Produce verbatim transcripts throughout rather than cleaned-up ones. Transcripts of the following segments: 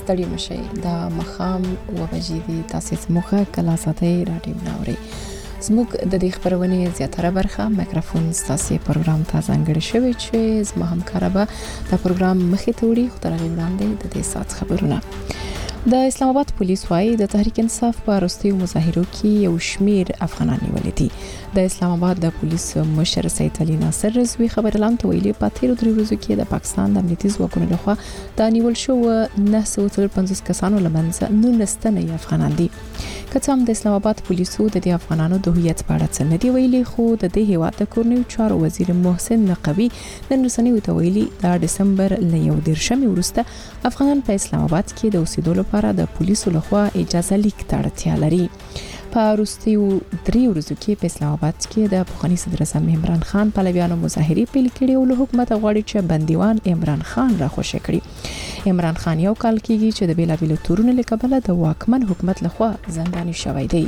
ستړي مشي دا مخام و بجې دي تاسو زموږه کلا ساتي رادیو ناوري زموږ د دې خبرونې زیاتره برخه میکروفون ستاسو پروګرام ته ځانګړی شوی چې زما همکار به دا پروګرام مخې ته وړي خو تر هغه وړاندې د دې سات خبرونه د اسلام آباد پولیس وايي د تحریک انصاف په وروستیو مظاهرو کې یو شمیر افغانان نیولي دي د اسلام آباد د پولیس مشر سید علي ناصر رضوی خبرلاند ته ویلي په تیرو درې ورځو کې د پاکستان د امنیتي ځواکونو لخوا د نیول شو نه سوه پنځوس کسانو لمنځه نولس تنه افغانان دي که څوم د اسلام آباد پولیسو د دې افغانانو د هویت په اړه څه نه دی ویلي خو د دې هیواد د کورنیو چارو وزیر محسن نقوی نن رسنیو ته ویلي د دسمبر ل یو دیرشمې وروسته افغانان په اسلام آباد کې د اوسېدو لپاره د پولیسو لخوا اجازه لیک ته اړتیا لري په وروستیو درې ورځو کې په اسلام آباد کې د پخوانی صدر اعظم عمران خان پلویانو مظاهرې پیل کړې او له حکومت غواړي چې بندیوان عمران خان راخوشي کړي عمران خان یو کال کېږي چې د بیلابیلو تورونو له کبله د واکمن حکومت لخوا زنداني شوی دی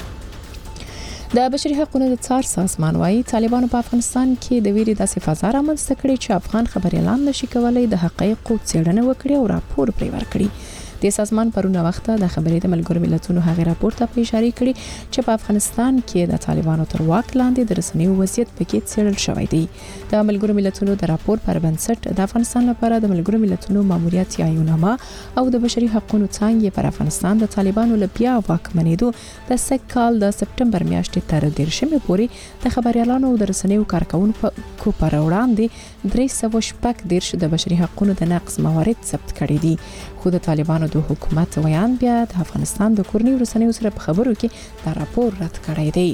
د بشري حقوقو د څار سازمان وايي طالبانو په افغانستان کې د ویري داسې فضا رامنځته کړې چې افغان خبريالان نشي کولای د حقایقو څېړنه وکړي او راپور پرې ورکړي د سازمان پرونه وخت د خبرې د ملګرو ملتونو هغه راپور ته اشاره کړې چې په افغانستان کې د طالبانو تر واک لاندې د رسنیو وضعیت پکې څېړل شوی دی د ملګرو ملتونو د راپور پر بنسټ د افغانستان لپاره د ملګرو ملتونو ماموریت یایونامه او د بشري حقوقو څنګه پر افغانستان د طالبانو لپاره واکمنېدو د سکهال د سپټمبر میاشتې تر دیرشمې پورې د خبريالانو او د رسنیو کارکونکو پر وړاندې درې سوه شپږ دیرش د بشري حقوقو د نقض موارد ثبت کړي دي خو د طالبانو د حکومت ویان بیا د افغانستان د کورنیو رسنیو سره په خبرو کې دا راپور رد کړی دی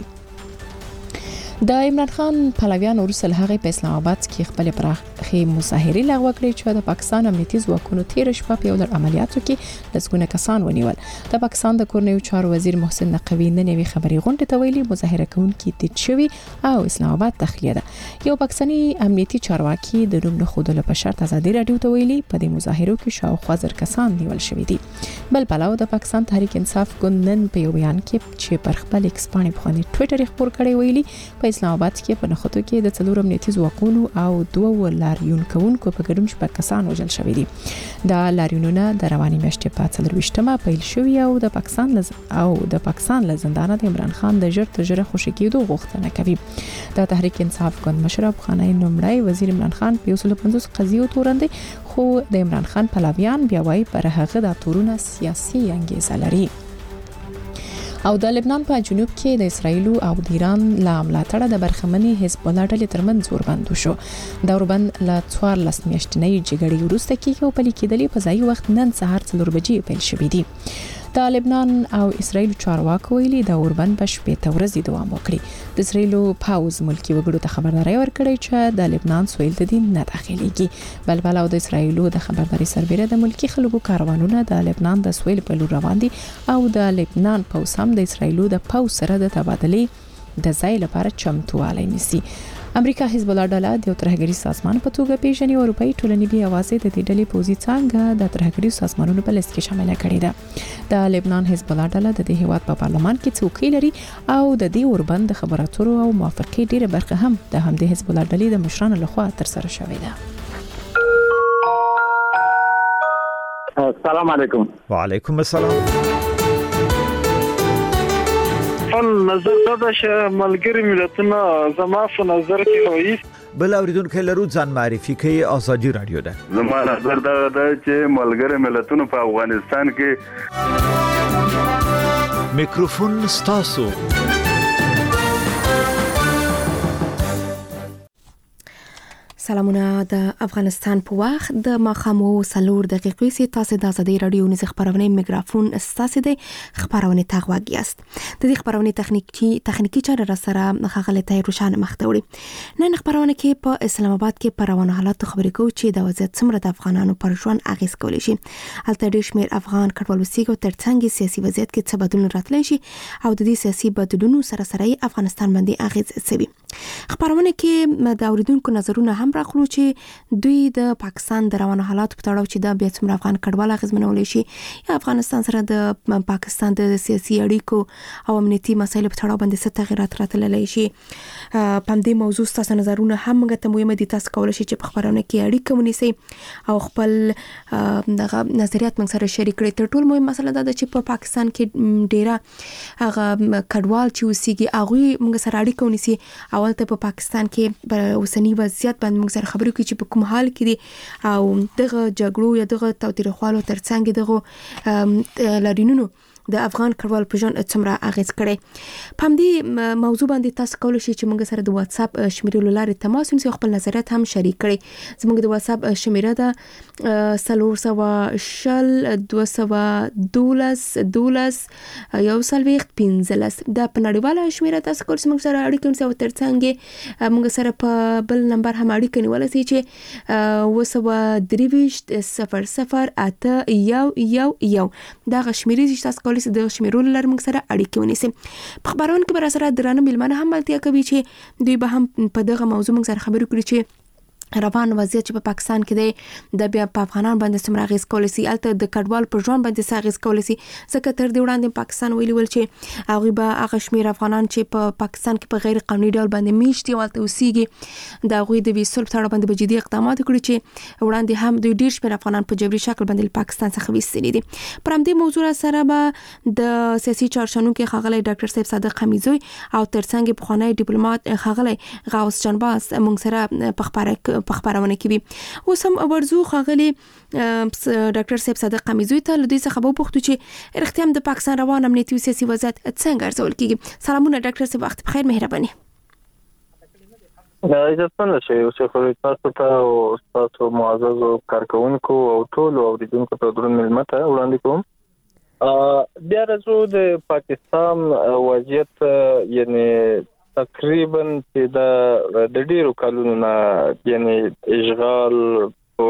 د عمران خان پلویان ورسل هغه په اسلام آباد کې خپل پراخي مظاهرې لغوه کړې چې د پاکستان امنیتي ځواکونو تیر شپه په یو ډول عملیاتو کې لږونه کسان ونیول د پاکستان د کورنیو چارو وزیر محسن نقوی نن یې خبري غونډه ته ویلي مظاهره کوونکي تید شوی او اسلام آباد تخلیه ده یو پاکستاني امنیتي چارواکي د نوم نه خودلو په شرط ازادي رادیو ته ویلي په دې مظاهرو کې شاوخوا زر کسان نیول شوی دي بل پلاو د پاکستان تحریک انصاف ګوند نن په یو بیان کې چې پر خپل ایکس باندې په ټوئیټر خبر کړی ویلي په اسلام آباد کې په نخودو کې د څلور امنیتي ځواکونو او دوه لاریون کوونکو په ګډون شپږ کسان وژل شوی دي دا لاریونونه د رواني میاشتې په څلرویشتمه پیل شوی او د پاکستان لز او د پاکستان له زندانه د عمران خان د ژر تر ژره خوشی کېدو غوښتنه کوي د تحریک انصاف ګوند مشر افغاني نومړی وزیر عمران خان په یو سل پنځوس قضیو تورندې خو د عمران خان پلویان بیا وايي پر هغه د تورونه سیاسي انګیزه لري او د لبنان په جنوب کې د اسرایل او د ایران له ملاتړه د برخمنې حزب الله ډلې ترمنځ وربند شو دا وربند له څوارلس میاشتنۍ جګړې وروسته کېږي او پلي کېدلې په ځای وخت نن سهار څلور بجې پیل شوې دي د لبنان او اسرایل چارواکو ویلي د اوربند په شپږ ورځې دوام وکړي د اسرایل پاوز ملکی وګړو ته خبرداري ورکړې چې د لبنان سویل ته دین نه داخليږي بل بل او د اسرایل د خبرداري سربېره د ملکی خلکو کاروانونه د لبنان د سویل په لور روان دي او د لبنان پاوز هم د اسرایل د پاوز سره د تبادلې د ځای لپاره چمتووالی نیسي امریکا حزب الله ډله د ترهګری سازمان په توګه پیژني او اروپאי ټولنې بیا आवाज د دې ډلې پوزي څنګه د ترهګری سازمانونو په لیست کې شامل کړي ده د لبنان حزب الله ډله د دې هیواد په پارلمان کې څوکۍ لري او د دې اوربند خبراتو او موافقې ډیره برخه هم د همدې حزب الله ډلې د مشرانو لخوا تر سره شوې ده السلام علیکم وعلیکم السلام نظر دا چې ملګری ملتونه زما په نظر کې وایي بل اوریدونکو لرو ځان معرفي کوي ازادي رادیو ده زما نظر دا ده چې ملګری ملتونه په افغانستان کې میکروفون ستاسو سلامونه د افغانستان په وخت د ماخامو سلور دقیقې سي تاسو د ازادي رادیو نس خبرونه میکروفون ستاسو د خبرونه تغواګیاست د دې خبرونه تخنیکی تخنیکی چاره را سره خغله ته روشان مختوري نن خبرونه کې په اسلام آباد کې پر روانه حالات خبرې کوو چې د وضعیت څومره د افغانانو پر ژوند اغیز کولی شي البته ډېر شمېر افغان کډوالو سیګو ترڅنګ سیاسي وضعیت کې څه بدلون راتلی شي او د دې سیاسي بدلونونو سره سره افغانستان باندې اغیز کوي خبرونه کې د اوریدونکو نظرونه هم راخلو چې دوی د پاکستان د روانو حالات په تړاو چې دا بیا څومره افغان کډوال اغیزمنول شي یا افغانستان سره د پاکستان د سیاسي اړیکو او امنیتي مسایلو په تړاو باندې څه تغیرات راتللی شي. په دې موضوع تاسو نظرونه هم موږ ته مهمه دي، تاسو کولای شئ چې په خبرونه کې اړیکه ونیسئ او خپل دغه نظریات موږ سره شریک کړئ. تر ټولو مهمه مسله دا ده چې په پاکستان کې ډیره هغه کډوال چې اوسېږي هغوی موږ سره اړیکه ونیسي. اول ته په پاکستان کې په اوسني وضعیت باندې موږ سره خبرې کوي چې په کوم حال کې دي او دغه جګړو یا دغه تاوتریخوالو ترڅنګ دغه لارینونو د افغان کډوال په ژوند څومره اغیز کړي. په همدې موضوع باندې تاسو کولای شئ چې موږ سره د واتس اپ شمیرې له لارې تماس ونیسئ او خپل نظریات هم شریک کړئ. زموږ د واتس اپ شمیره ده صفر سوه شل دوه سوه دولس دولس یو څلوېښت پنځلس. دا په نړیواله شمیره تاسو کولای شئ موږ سره اړیکه ونیسئ او ترڅنګ موږ سره په بل نمبر هم اړیکه نیولی شئ چې اوه سوه درې ویشت صفر صفر اته یو یو یو. دغه شمیرې چې تاسو کولای د شمیرو لر موږ سره اړیکه ونیسئ. په خبرونه کې به سره درانه میلمانه هم ملتیا کوي چې دوی به هم په دغه موضوع موږ سره خبرې کړي چې روان وضعیت چې په پاکستان کې دی د بیا په افغانان باندې څومره اغیز کولی شي، الته د کډوال پر ژوند باندې څه اغیز کولی شي. ځکه تر دې وړاندې پاکستان ویلي ول چې هغوی به هغه شمېر افغانان چې په پاکستان کې په غیر قانوني ډول باندې میشت دي او هلته اوسېږي د هغوی د ویستلو په تړاو باندې به جدي اقدامات وکړي چې وړاندې هم دوی ډېر شمېر افغانان په جبري شکل باندې له پاکستان څخه ویستلي دي. پر همدې موضوع سره به د سیاسي چارشنونکي ښاغلی ډاکټر صاحب صادق حمیدزوی او ترڅنګ پخوانی ډیپلوماټ ښاغلی غوث جانباز موږ سره په خپرونه کې وي. اوس هم ورزو ښاغلی ډاکټر صاحب صادق حمیدزوی ته له دوی څخه به وپوښتو چې رښتیا هم د پاکستان روان امنیتي او سیاسي وضعیت څنګه ارزول کیږي. سلامونه ډاکټر صاحب، وخت بخیر، مهرباني. عزتمن شئ. اوس خو تاسو ته او تاسو معزز کارکونکو او ټول اوریدونکو ته درنو ملمه ته وړاندې کوم. بیا راځو د پاکستان وضعیت یعنی تقریبا چې د د ډیرو کلونو نه یعنی اشغال او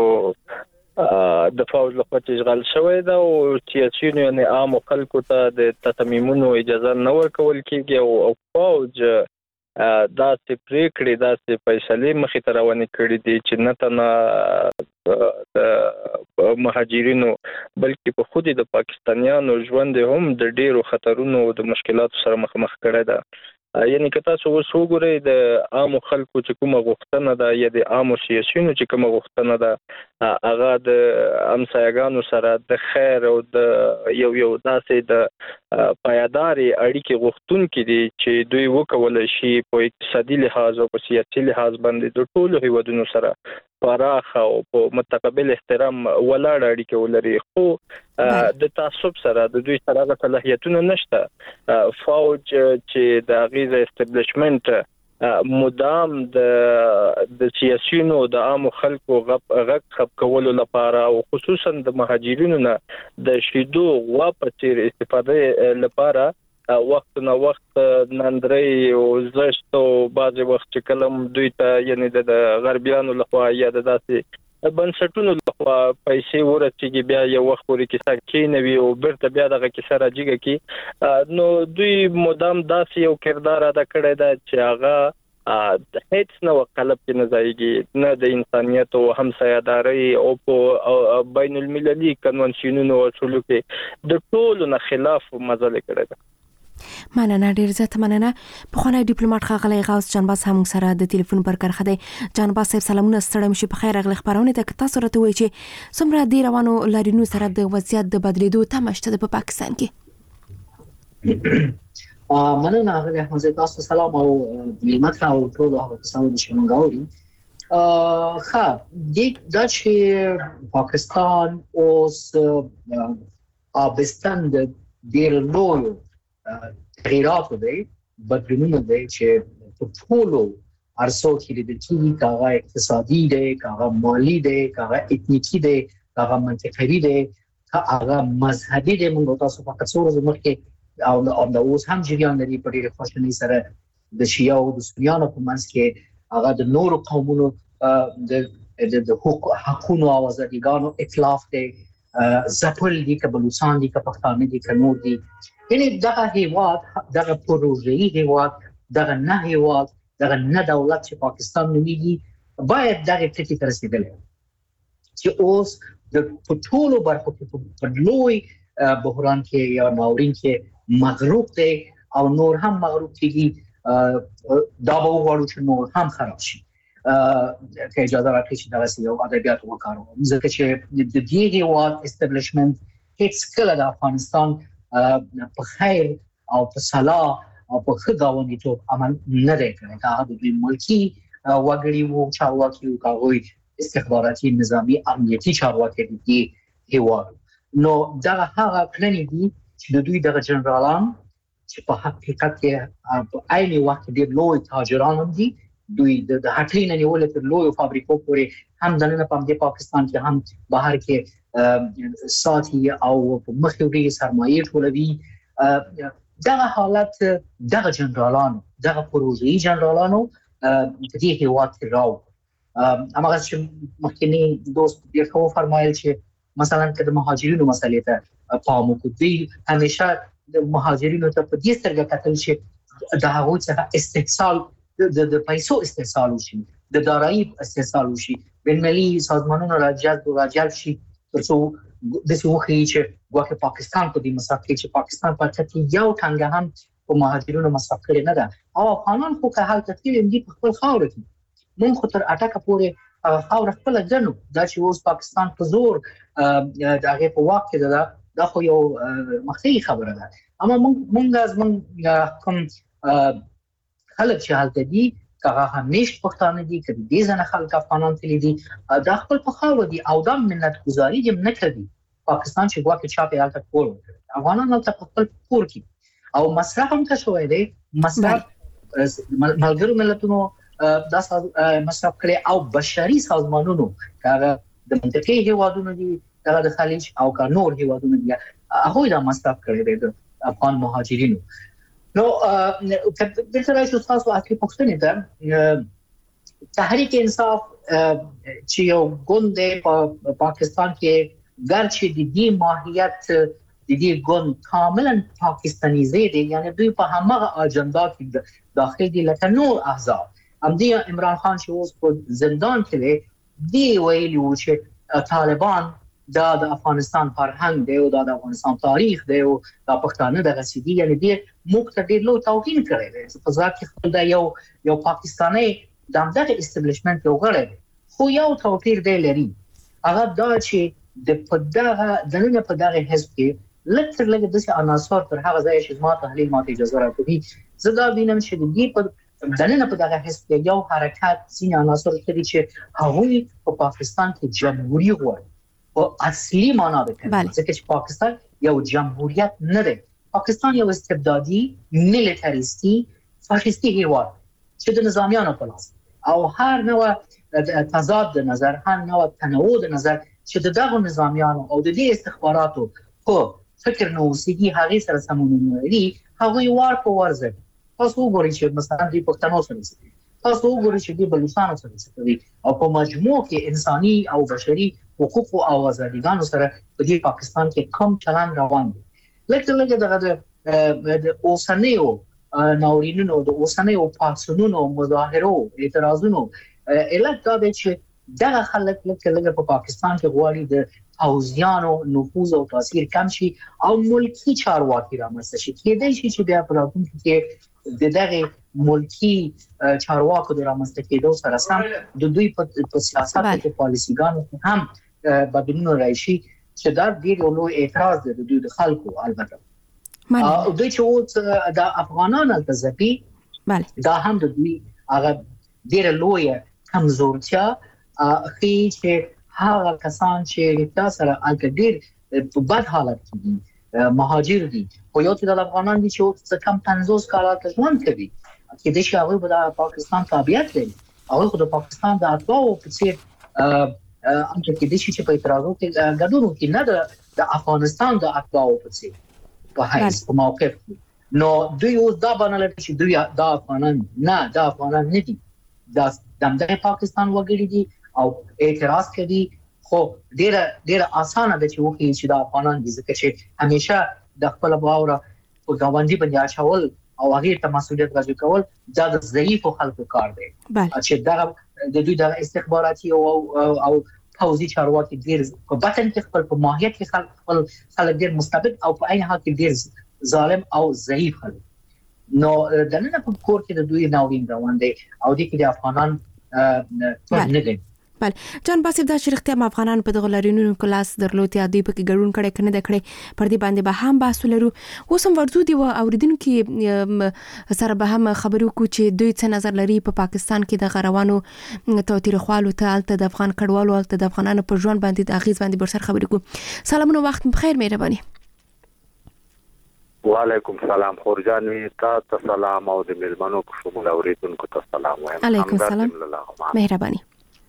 د فوج لخوا اشغال شوی دا او سیاسيونو یعنی عام خلکو ته د تصمیمونو اجازه نه ورکول کیږي او فوج دا چې پریکړې دا چې فیصلې مخې ته روانې کړې دي چې نه تنه د مهاجرینو بلکې په خودي د پاکستانیانو ژوند هم د ډیرو خطرونو او د مشکلاتو سره مخامخ کړی ده. یعنی که تاسو اوس وګورئ د عامو خلکو چې کومه غوښتنه ده یا د عامو سیاسیونو چې کومه غوښتنه ده هغه د همسایګانو سره د خیر او د یو یو داسې د پایداري اړیکې غوښتونکي دي چې دوی وکولی شي په اقتصادي لحاظ او په سیاسي لحاظ باندې د ټولو هیوادونو سره پراخ او په متقابل احترام ولاړ اړیکې ولري. خو د تعصب سره د دوی سره هغه صلاحیتونه نشته. فوج چې د غیزه استابلیشمنت مدام د د سیاسيونو د عامو خلکو غب غږ خپ کولو لپاره او خصوصا د مهاجرینو نه د شیدو غوا په تیر استفاده لپاره وخت نه وخت نندري او زشت او بعض وخت چې کلم دوی ته یعنی د غربیانو لخوا یا د داسې بنسټونو لخوا پیسې ورسېږي بیا یو وخت پورې کیسه کینوي او بیرته بیا دغه کیسه راځي کی نو دوی مدام داسې یو کردار ادا کړی دا چې هغه هیڅ نه وقلب کې نه ځایږي نه د انسانیت او همسایه‌داري او په بین المللي کنونسیونونو او اصولو کې د ټولو نه خلاف مزل کړی ده. مننه، ډیر زیات مننه. پخوانی ډیپلوماټ ښاغلی غوث جانباز هم سره د ټلیفون پر کرخه دی. جانباز صاحب سلامونه، ستړی مشي، په خیر راغلی خبرونه ته. تاسو راته وایئ چې څومره د روانو لارینو سره د وضعیت د بدلیدو تمه شته په پاکستان کې؟ مننه هغه احمد، تاسو سلام او ملمت او ټول هغه کسانو چې موږ اوري. ښه د دا چې پاکستان اوس آبستن د ډیر لوی تغییرات دی، بدلونونه دی چې په ټولو عرصو کې لیدل کېږي، که هغه اقتصادي دی، که هغه مالي دی، که هغه اتنیکي دی، که هغه منطقوي دی، که هغه مذهبي دی. موږ تاسو فقط څو ورځې مخکې او د اوس هم جریان لري په ډېرې خواشینۍ سره د شیعه او د سنیانو په منځ کې هغه د نورو قومونو د د حقونو او ازادیګانو اطلاف دی، زپل دي، که بلوچستان دي، که پښتانه دي، که نور دي. یعنی دغه هیواد، دغه پروژه‌ای هیواد، دغه نه هیواد، دغه نه دولت چې پاکستان نومیږي باید دغه ټکی ته رسیدلی چې اوس د ټولو برخو کې په لوی بحران کې یا ناورین کې مغروق دی او نور هم مغروق کېږي دا به وغواړو چې نور هم خراب شي که اجازه راکړئ چې دغسې یو ادبیات وکاروم ځکه چې د دې هېواد استبلیشمنټ هېڅکله د افغانستان په خیر او په صلاح او په ښه ګاونډیتوب عمل نه دی کړی که هغه د دوی ملکي وګړي وو چارواکي وو که هغوی استخباراتي نظامي امنیتي چارواکي د دې هېواد نو دغه هغه کړنې دي چې د دوی دغه جنرالان چې په حقیقت کې په عین وخت کې ډېر لوی تاجران هم دي دوی د هټلۍ نه نیولې تر لویو فابریکو پورې هم دننه په همدې پاکستان کې هم بهر کې ساتي او په مخ کې ډېرې سرمایې ټولوي دغه حالت دغه جنرالانو دغه پروژوي جنرالانو په دې هېواد کې راو هماغه چې مخکینی دوست ډېر ښه وفرمایل چې مثلا که د مهاجرینو مسلې ته پام وکړو دوی همیشه د مهاجرینو ته په دې سترګه کتل چې د هغوی څخه استحصال د د پیسو استحصال وشي د دارایی استحصال وشي بین‌المللي سازمانونو راجلب راجلب شي ترڅو داسې وښیي چې ګواکې پاکستان په دې مصرف کې چې پاکستان په حقیقت یو ټنګه هم په مهاجرینو مصرف کړې نه ده او افغانان خو که هلته تللي دي په خپل خاوره کې موږ خو تر اټکه پورې خاوره خپله ګڼو دا چې اوس پاکستان په زور د هغې په واک کې ده دا خو یو مخکې خبره ده اما موږ زموږ کوم خلک چې هلته دي که هغه همیش پښتانه دي که د دې ځنه خلک افغانان تللي دي دا خپل په خاوره دي او دا منتګزاري دې نه کوي پاکستان چې ګواکې چا پې هلته کور وکړي افغانان هلته په خپل کور کې او مصرف هم ښه شوی دی مصرف ملګرو ملتونو دا مصرف کړی او بشري سازمانونو که هغه د منطقې هېوادونو دي دغه د خلیج او که نور هېوادونه دي هغوی دا مصرف کړی دی د افغان مهاجرینو نو دلته راشو تاسو اصلي پوښتنې ته تحریک انصاف چې یو ګوند دی په پاکستان کې ګرچې د دې ماهیت د دې ګوند کاملا پاکستانیزه دی یعنی دوی په هماغه اجنډا کې داخل دي لکه نور احزاب همدې عمران خان چې اوس په زندان کې دی دی ویلي و چې طالبان دا د افغانستان فرهنګ دی او دا د افغانستان تاریخ دی او دا پښتانه دغسې دي یعنې ډېر موږ ته ډېر لوی توهین کړی دی په ذات کې خپل دا یو یو پاکستانی د همدغه استبلیشمنټ یو غړی دی خو یو توپیر دی لري هغه دا چې د په دغه دننه په دغه حزب کې لږ تر لږه داسې عناصر تر هغه ځایه چې زما تحلیل ماته اجازه راکوي زه دا وینم چې د دې په دننه په دغه حزب کې یو حرکت ځینې عناصر لري چې هغوی په پاکستان کې جمهوري غواړي په اصلي معنا ده ځکه چې پاکستان یو جمهوریت نه دی پاکستان یو استبدادي ملیټریستي فاشیستي هېواد چې د نظامیانو په لاس او هر نوع تضاد د نظر هر نوع تنوع د نظر چې د دغو نظامیانو او د دې استخباراتو په فکر نه اوسېږي هغې سره سمون نه لري هغوی وار په وار ځي تاسو وګورئ چې مثلا دوی پښتنو سره څه تاسو وګورئ چې دوی بلوچستان سره څه کوي او په مجموع کې انساني او بشري حقوق او آزادیګانو سره په دې پاکستان کې کوم چلن روان دی لکه لکه دغه د اوسنیو ناورینونو د اوسنیو پاڅونونو مظاهرو اعتراضونو علت دا دی چې دغه خلک لکه لکه په پاکستان کې غواړي د پوځیانو نفوذ او تاثیر کم شي او ملکی چارواکي رامنځته شي کېدای شي چې بیا په راتلونکي کې د دغه ملکی چارواکو د رامنځته کېدو سره سم د دوی په سیاست کې پالیسیګانو هم بدلون راشي چې دا ډېر یو لوی اعتراض دی د دوی د خلکو البته او دوی چې اوس د افغانانو التزامي دا هم د دوی هغه ډېر لوی کمزورتیا خي چې هغه کسان چې رښتا سره الته ډېر په بد حالت کې دي مهاجر دي خو یو چې د افغانان دي چې څه کم پنځوس کاله ته ژوند کوي کې د شاوې په پاکستان تابعیت لري او خو د پاکستان د اتباعو په څیر انته کې د شي چې په اعتراضو کې ګډون کې نه د افغانستان د اتباعو په څیر په هیڅ په موقف نو دوی اوس دا باندې چې دوی د افغانان نه د افغانان نه دي د پاکستان وګړي دي او اعتراض کوي خو ډیره ډیره اسانه ده چې وکړي چې د افغانان د ذکر شي همیشه د خپل باور او غونډي باندې اچول او هغه ته مسؤلیت راځي کول دا د ضعیفو خلکو کار دی چې دا د دوی د استخباراتي او او پوځي چارواکي ډیر په بطن کې خپل په ماهیت کې خلک خپل خلک ډیر مستبد او په عین حال کې ډیر ظالم او ضعیف خلک نو دنه په کور کې د دوی ناورین روان دي او د کې د افغانان نه دي بل جان باسف دا شرکتیا م افغانان په دغه لرینونو کلاس درلوت یا دی په کې ګډون کړي کنه د کړي پر دې باندې به هم باسو لرو اوسم ورزو دی او اوریدونکو سره به هم خبرو کو چې دوی څه نظر لري په پا پاکستان کې د غروانو توتیر خوالو ته الته د افغان کډوالو الته د افغانانو په ژوند باندې د اغیز باندې برسر خبرې کو سلامونه وخت بخیر مهرباني وعلیکم سلام خورجان تا سلام او د ملمنو په شمول اوریدونکو ته سلام وایم علیکم سلام مهرباني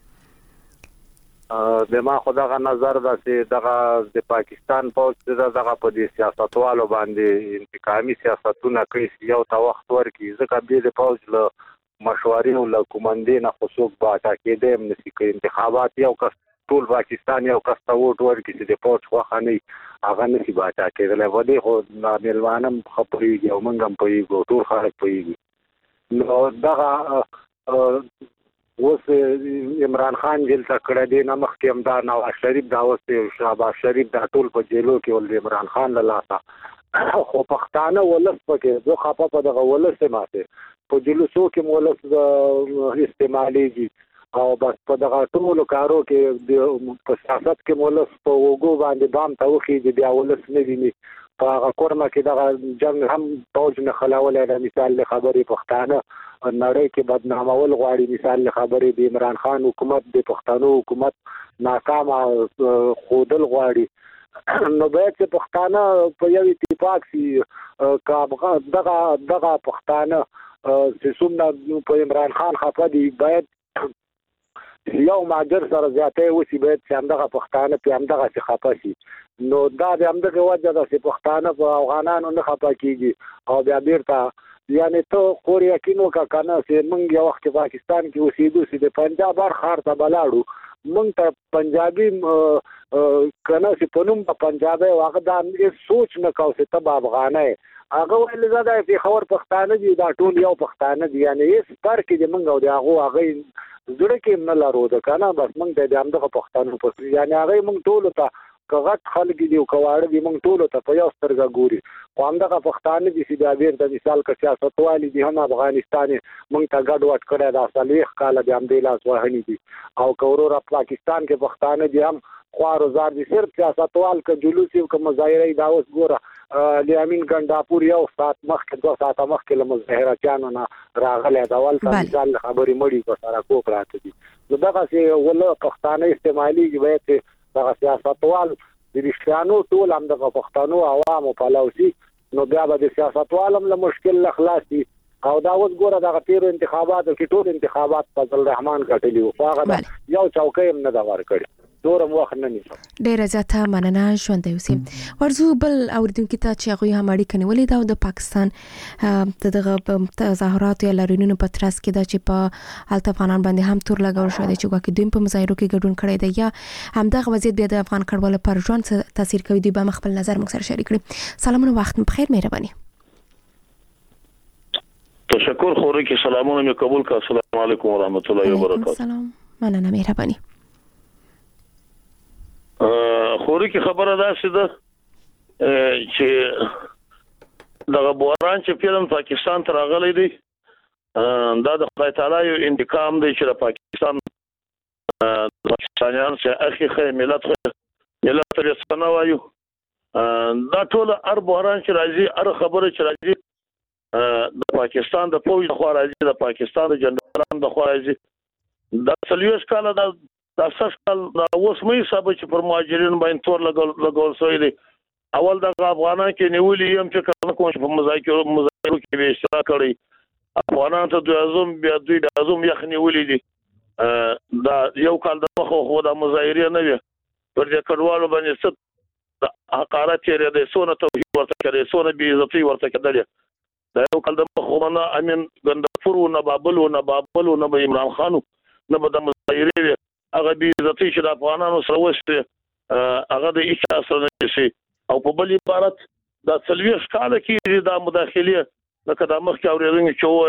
د ما خدغه نظر ده چې دغه د پاکستان پوز دغه په دې سیاستوالو باندې انتقامي سیاستونه کوي یو تا وخت ورکی ځکه د پوز له مشورې او له کومندې نه خصوص باټا کېده نسی کوي انتخابات یو کس ټول پاکستان یو کس ته ووټ ورکړي چې د پوز خوخه نه هغه نسی باټا کېدل و دې خو ملوانم خبرې یو منګم پېږو ټول خلک پېږي نو دغه اوس عمران خان جیل ته کړه دی نه مخکې هم دا نواز شریف دا اوس شهباز شریف دا ټول په جیلو کې ول عمران خان له لاسه خو پښتانه ولس پکې زه خپه په دغه ولس ماته په جلوسو کې مولس استعمالېږي او بس په دغه ټول کارو کې په سیاست کې مولس په وګو باندې بام ته وخی دی بیا ولس نه ویني په هغه کورمه کې دغه جنگ هم فوج نه خلاولې د مثال خبرې پښتانه نړۍ کې بدنامول غواړي مثال خبرې د عمران خان حکومت د پښتنو حکومت ناکام خودل غواړي نو باید چې پښتانه په یو اتفاق سي کابغه دغه دغه پښتانه چې څومره په عمران خان خپه دي باید یو ماجر سره زیاتې وسی باید چې همدغه پښتانه په همدغه څه خپه شي نو دا د همدغه وجه ده چې پښتانه په افغانانو نه خپه کیږي او بیا بیرته یعنی ته خور یقین وکړه کنه چې موږ یو وخت پاکستان کې اوسېدو چې د پنجاب هر ښار ته بلاړو موږ ته پنجابي کنه چې په نوم په پنجابي واغه دا سوچ نه کاوه چې ته افغانه هغه ولې زده په خبر پښتانه دي دا ټول یو پښتانه دي یعنی هیڅ فرق دې موږ او دی هغه هغه زړه کې نه لارو ده کنه بس موږ د همدغه پښتانه په یعنی هغه موږ ټول ته کغت خلک دي او کواړه دي موږ ټول ته په یو سترګه ګوري خو همدغه پښتانه دي چې دا بیر د مثال که سیاستوالي دي هم افغانستان موږ ته ګډ وډ کړی دا صالح کاله د همدې لاس وهني دي او کورور پاکستان کې پښتانه دي هم خوار زار دي صرف سیاستوال که جلوس او که مظاهره دا اوس ګوره لیامین ګنداپور یو سات مخکې دوه ساعته مخکې له مظاهراتیانو نه راغلی دا ولته مثال خبرې مړي په سره کوک راته دي نو دغه چې ول پښتانه استعمالي باید دغه سیاستوال د رښتیانو ټول هم دغه پښتنو عوامو په لوسي نو بیا به د سیاستوال هم له مشکل نه خلاصي او دا اوس ګوره دغه تیر انتخاباتو کې ټول انتخابات فضل الرحمن ګټلي وو هغه یو چوکۍ هم نه دا ورکړي دورم وخت نه نیسم ډیره زیاته مننه ژوند اوسئ ورزو بل اوریدونکو ته چې هغه هم اړیکه نیولې دا د پاکستان دغه تظاهرات یا لرونونو په ترڅ کې دا چې په حالت افغانان باندې هم تور لګول شو چې واکې دوی په مظاهرو کې ګډون کړی دی یا همدغه وضعیت بیا د افغان کډوالو پر ژوند تاثیر کوي دی به خپل نظر موږ سره شریک کړي سلامونه وخت بخیر مهرباني تشکر خوري کې سلامونه مې قبول کړه السلام علیکم ورحمت الله وبرکاته سلام مننه مهرباني خوري کې خبره ده چې دا چې دغه بوران چې فلم پاکستان ته راغلی دی دا د خدای تعالی یو انتقام دی چې د پاکستان پاکستانیان چې اخی ملت ملت لري سنوایو دا ټول ار بوران چې راځي ار خبره چې راځي د پاکستان د پوز د خوا راځي د پاکستان د جنرالانو د خوا راځي د سلیوس کاله د د اساس کال اوس مې حساب چې پر مهاجرین باندې تور لګول لګول شوی دی اول د افغانان کې نیولې يم چې کله کوم په مذاکرو مذاکرو کې به اشتراک کړی افغانان ته د اعظم بیا دوی د اعظم یخنی ولې دي دا یو کال د مخه خو د مظاهره نه وي پر دې کډوالو باندې ست حقارت یې د سونه توهین ورته کړی سونه بي عزتي ورته کړی دا یو کال د مخه نه امین ګندفور نه بابل نه بابل نه عمران خان نه به د مظاهره هغه بي عزتي چې د افغانانو سره وسته هغه د هیڅ اثر نه شي او په بل عبارت د سلويش کال کې د مداخله لکه د مخ کې اورېدل چې ویل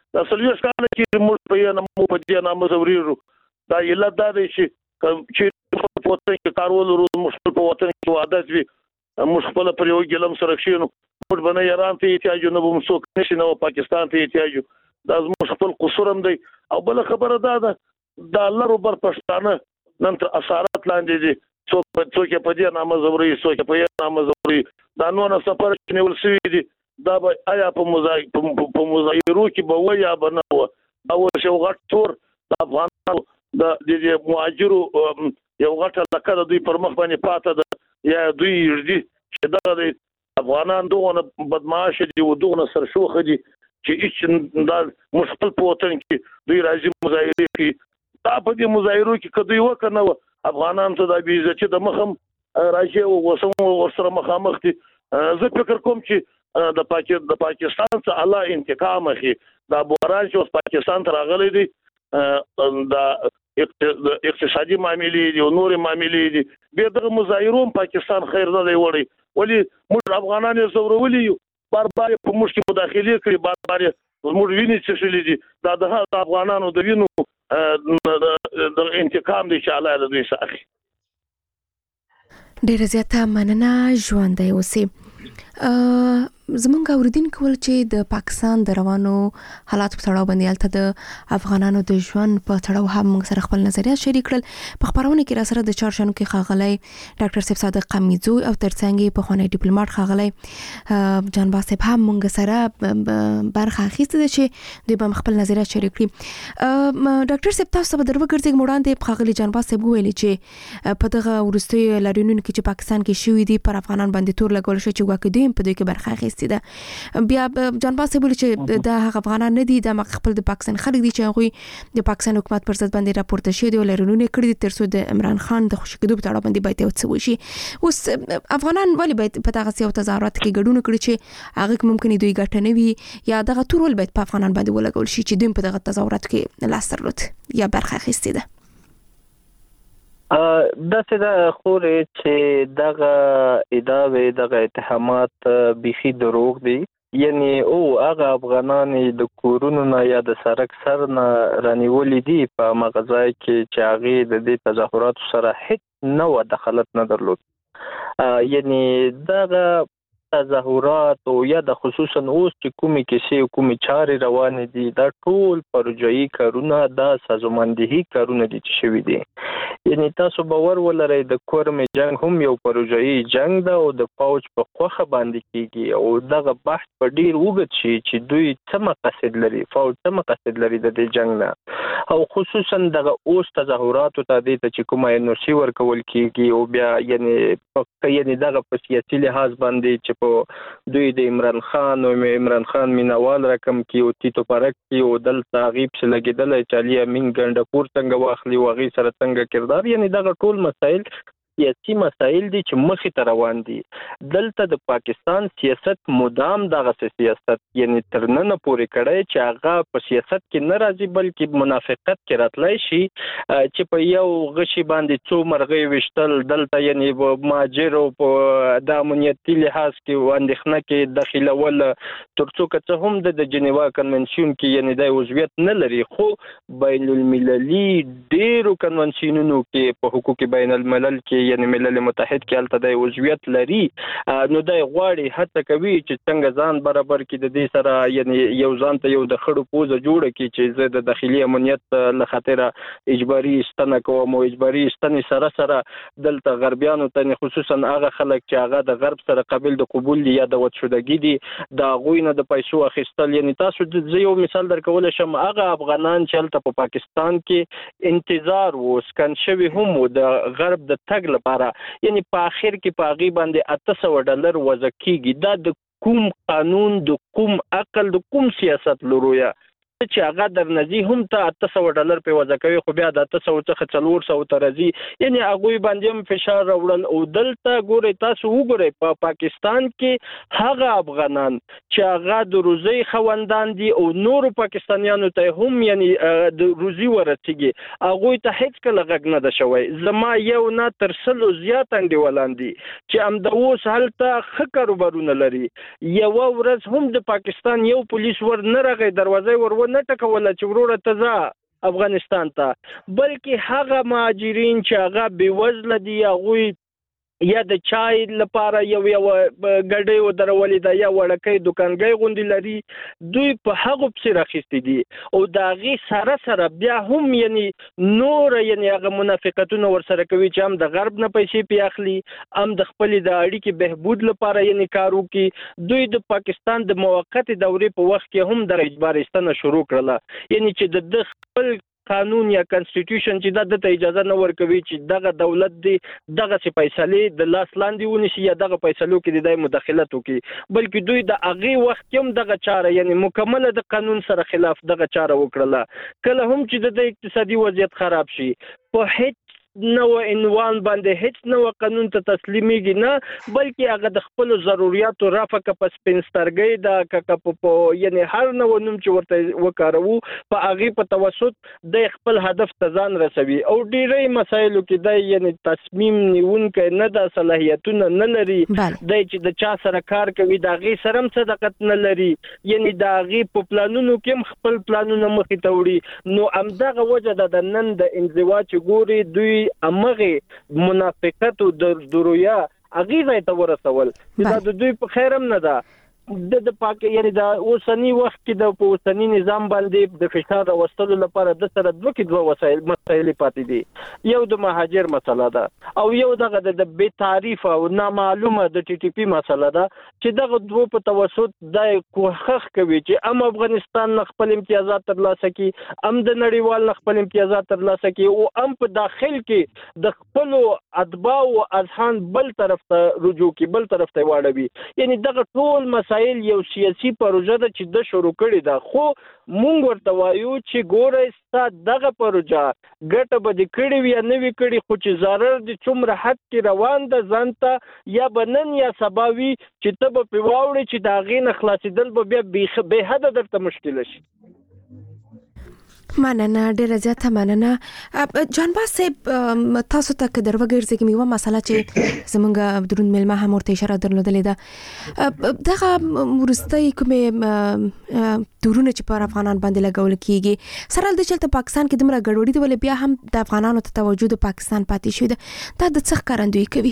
د سلیوس کال کې موږ په یو نامو په دې نامه زوريرو دا یلا دا چې چې په وطن کې کارول ورو مشکل په وطن کې عادت وي موږ خپل پر یو ګلم سره شینو موږ باندې ایران ته احتیاج نه وو څوک نشي نو پاکستان ته احتیاج دا موږ خپل قصور هم دی او بل خبره دا ده د الله رب پښتانه نن تر اثرات لاندې دي څوک څوک په دې نامه زوري څوک په یو نامه زوري دا نو نه سفر کې نیول شوی دي دا به آیا په مزای په مزایرو کې به ویا بنو دا و شو غټ تور د افغانانو د دې مهاجرو یو غټه لکه د دوی پر مخ باندې پاته ده یا دوی دي چې دا د افغانان دغه بدمعاش دي او دغه سرشوخ دي چې هیڅ دا مشکل په وطن کې دوی راځي مظاهره کوي دا په دې مظاهرو کې کدی وکنه افغانان ته د بیزه د مخم راځي او وسم ورسره مخامخ دي زه فکر کوم چې د پاکستان د پاکستان څخه الله انتقام اخلي دا بوران چې پاکستان ته راغلي دي د اقتصادي معاملې دي او نور معاملې دي به دغه مظاهرون پاکستان خیر نه دی وړي ولی موږ افغانان یې زورولي یو بار بار په موږ کې مداخله کړې بار بار موږ ویني چې شلې دي دا د افغانانو د وینو د انتقام دی چې الله د دوی ساخي ډېر زیاته مننه ژوندۍ اوسئ زمونږ اوریدونکو ول چې د پاکستان د روانو حالات په تړاو باندې الته د افغانانو د ژوند په تړاو هم موږ سره خپل نظریات شریک کړل په خبرونه کې را سره د چارشنو کې خاغلی ډاکټر صاحب صادق قمیزو او ترڅنګ په خونه ډیپلوماټ خاغلی جانباز صاحب هم موږ سره برخه اخیسته ده چې دوی به خپل نظریات شریک کړي ډاکټر صاحب تاسو به درو ګرځي وړاندې خاغلی جانباز صاحب ویلي چې په دغه ورستي لاریونونو کې چې پاکستان کې شوې دي پر افغانان باندې تور لګول شو چې واکه دوی په دوی کې برخه اخیسته ده بیا جانباز صاحب چې د هغه افغانان نه دي د خپل د پاکستان خلک دي چې هغه د پاکستان حکومت پر ضد باندې راپورته شوی دی ولرونه کړی دي ترڅو د عمران خان د خوشی کېدو په اړه باندې باید څه وشي اوس افغانان ولې باید په تاسو یو تظاهرات کې ګډون کړي چې هغه ممکن دوی ګټه نه وي یا دغه ټول باید په افغانان باندې ولګول شي چې دوی په دغه تظاهرات کې لاس درلود یا برخه اخیستې ده دا څه د خورې چې دغه ادعاوې دغه اتهامات بيخي دروغ دي یعنی او هغه افغانان د کورونو نه یا د سرک سر نه رانیولې دي په مغزای کې چې هغه د دې تظاهرات سره هیڅ نه و دخالت نه درلود یعنی دغه تظاهرات او یا د خصوصا اوس چې کومي کیسې کومي چارې روان دي دا ټول پروژایي کارونه د سازماندهي کارونه دي چې شوي دي یعنی تاسو باور ولرئ د کورم جنگ هم یو پروژایي جنگ ده او د فوج په خوخه باندې کیږي او دغه بحث په ډیر وګت شي چې دوی څه مقصد لري فوج څه مقصد لري د دې جنگ نه او خصوصا دغه اوس تظاهرات ته د چې کومه انرژي ورکول کیږي او بیا یعنی په یعنی دغه په سیاسي لحاظ باندې چې په دوی د عمران خان او عمران خان مینوال رقم کې او تیتو پرک کې او دل تعقیب څخه لګیدل چالي امین ګندپور څنګه واخلي وغي سره څنګه کردار یعنی دغه ټول مسائل سیاسي مسائل دي چې مخې ته روان دي دلته د پاکستان سیاست مدام دغه سیاست یعنی ترننه پورې کړی چې هغه په سیاست کې نه راځي بلکې منافقت کې راتلای شي چې په یو غشي باندې څو مرغۍ وشتل دلته یعنی ماجر او په د امنیتي لحاظ کې اندېښنه کې داخله ول ترڅو که هم د جنیوا کنونسیون کې یعنی د عضویت نه لري خو بین المللي ډیرو کنونسیونونو کې په حقوق بین الملل کې یعنی ملل متحد کې الته د عضویت لري نو د غواړي هڅه کوي چې څنګه ځان برابر کړي د دې سره یعنی یو ځان ته یو د خړو پوزه جوړه کړي چې زه د داخلي امنیت له خاطر اجباري استنه کوم او اجباري استنه سره سره دلته غربیانو ته خصوصا هغه خلک چې هغه د غرب سره قابل د قبول دي یا د وڅشدګي دي د غوینه د پیسو اخیستل یعنی تاسو د یو مثال درکول شم هغه افغانان چې الته په پاکستان کې انتظار و سکن شوی هم د غرب د تګ لپاره یعنی په اخر کې په غي باندې اته سوه ډالر وځ کیږي دا د کوم قانون د کوم عقل د کوم سیاست لرویا چې هغه در نزي هم ته اته سوه ډالر په وځ کوي خو بیا د اته سوه څخه څلور سوه ترځي یعنی هغه باندې هم فشار راوړل او دلته ګوري تاسو وګورئ په پا پاکستان کې هغه افغانان چې هغه د روزي خوندان دي او نور پاکستانیانو ته هم یعنی د روزي ورتيږي هغه ته هیڅ کله غږ نه ده شوی زما یو نه تر سلو زیات انډیولان دي چې ام د اوس هلته خکر وبرونه لري یو ورځ هم د پاکستان یو پولیس ور نه راغی دروازه ور ونه ټکوله چې وروره ته ځه افغانستان ته، بلکې هغه مهاجرین چې هغه بېوزله دي هغوی یا د چای لپاره یو یو ګډۍ ودرولې ده یا وړکۍ دوکانګۍ غوندې لري، دوی په هغو پسې راخیستي دي او د هغې سره سره بیا هم یعنی نور یعنی هغه منافقتونه ورسره کوي چې هم د غرب نه پیسې پې اخلي، هم د خپلې د اړیکې بهبود لپاره یعنی کار وکړي. دوی د پاکستان د موقتې دورې په وخت کې هم د اجبار ایستنه شروع کړله، یعنی چې د ده خپل قانون یا کنسټیټیوشن چې دا دته اجازه نه ورکوي چې دغه دولت دی دغسې فیصلې د لاس لاندې ونیسي یا دغه فیصلو کې د دی مداخلت وکړي، بلکې دوی د هغې وخت کې هم دغه چاره یعنی مکمله د قانون سره خلاف دغه چاره وکړله. کله هم چې د د اقتصادي وضعیت خراب شي په هیڅ نو عنوان باندې هیڅ نو قانون ته تسلیمیږي نه، بلکې هغه د خپل ضرورتو رافع ک په سپینسترګۍ دا ک په یعنی هر نو نوم چې ورته وکارو په هغه په توسط د خپل هدف ته ځان رسوي او ډیری مسایلو کې د یعنی تصمیم نیونکې نه د صلاحیتونه نه لري، د چې د چا سره کار کوي د هغې سره هم صداقت نه لري، یعنی د هغې په پلانونو کې هم خپل پلانونه مخې ته وړي. نو همدغه وجه ده د نن د انزوا چې ګوري دوی امغه منافقت او درویا اغه ځای ته ورسول، دا د دوی په خیر هم نه ده. د د پاک یعنی د اوسنی وخت کې د اوسنی نظام باندې د فشار راوستلو لپاره د سره دوه کې دوه وسایل مسایل پاتې دي، یو د مهاجر مسله ده او یو دغه د بې تعریف او نامعلومه د ټي ټي پی مسله ده چې دغه دوه په توسط د کوښښ کوي چې ام افغانستان نه خپل امتیازات ترلاسه کړي، ام د نړیوال نه خپل امتیازات ترلاسه کړي او ام په داخل کې د خپل اتباع او اذهان بل طرف ته رجوع کړي، بل طرف ته واړوي. یعنی دغه ټول مسایل یو سیاسي پروژه ده چې د شروع کړې ده، خو مونږ ورته وایو چې ګوره ستا دغه پروژه ګټه به دې کړې وي یا نه وي کړې، خو چې ضرر دې څومره حد کې روان ده ځان ته یا به نن یا سبا وي چې ته به پرې واوړې چې د هغې نه خلاصېدل به بیا بې حده درته مشکله شي. مننه، ډیره زیاته مننه. جانباز صاحب تاسو ته که در وګرځېږم یوه مسله چې زموږ دروند میلمه هم ورته اشاره درلودلې ده، دغه وروستۍ کومې تورونه چې پر افغانان باندې لګول کېږي سره له دې چې هلته پاکستان کې دومره ګډوډي ده ولې بیا هم د افغانانو ته توجه د پاکستان پاتې شوې ده، دا د څه ښکارندویي کوي؟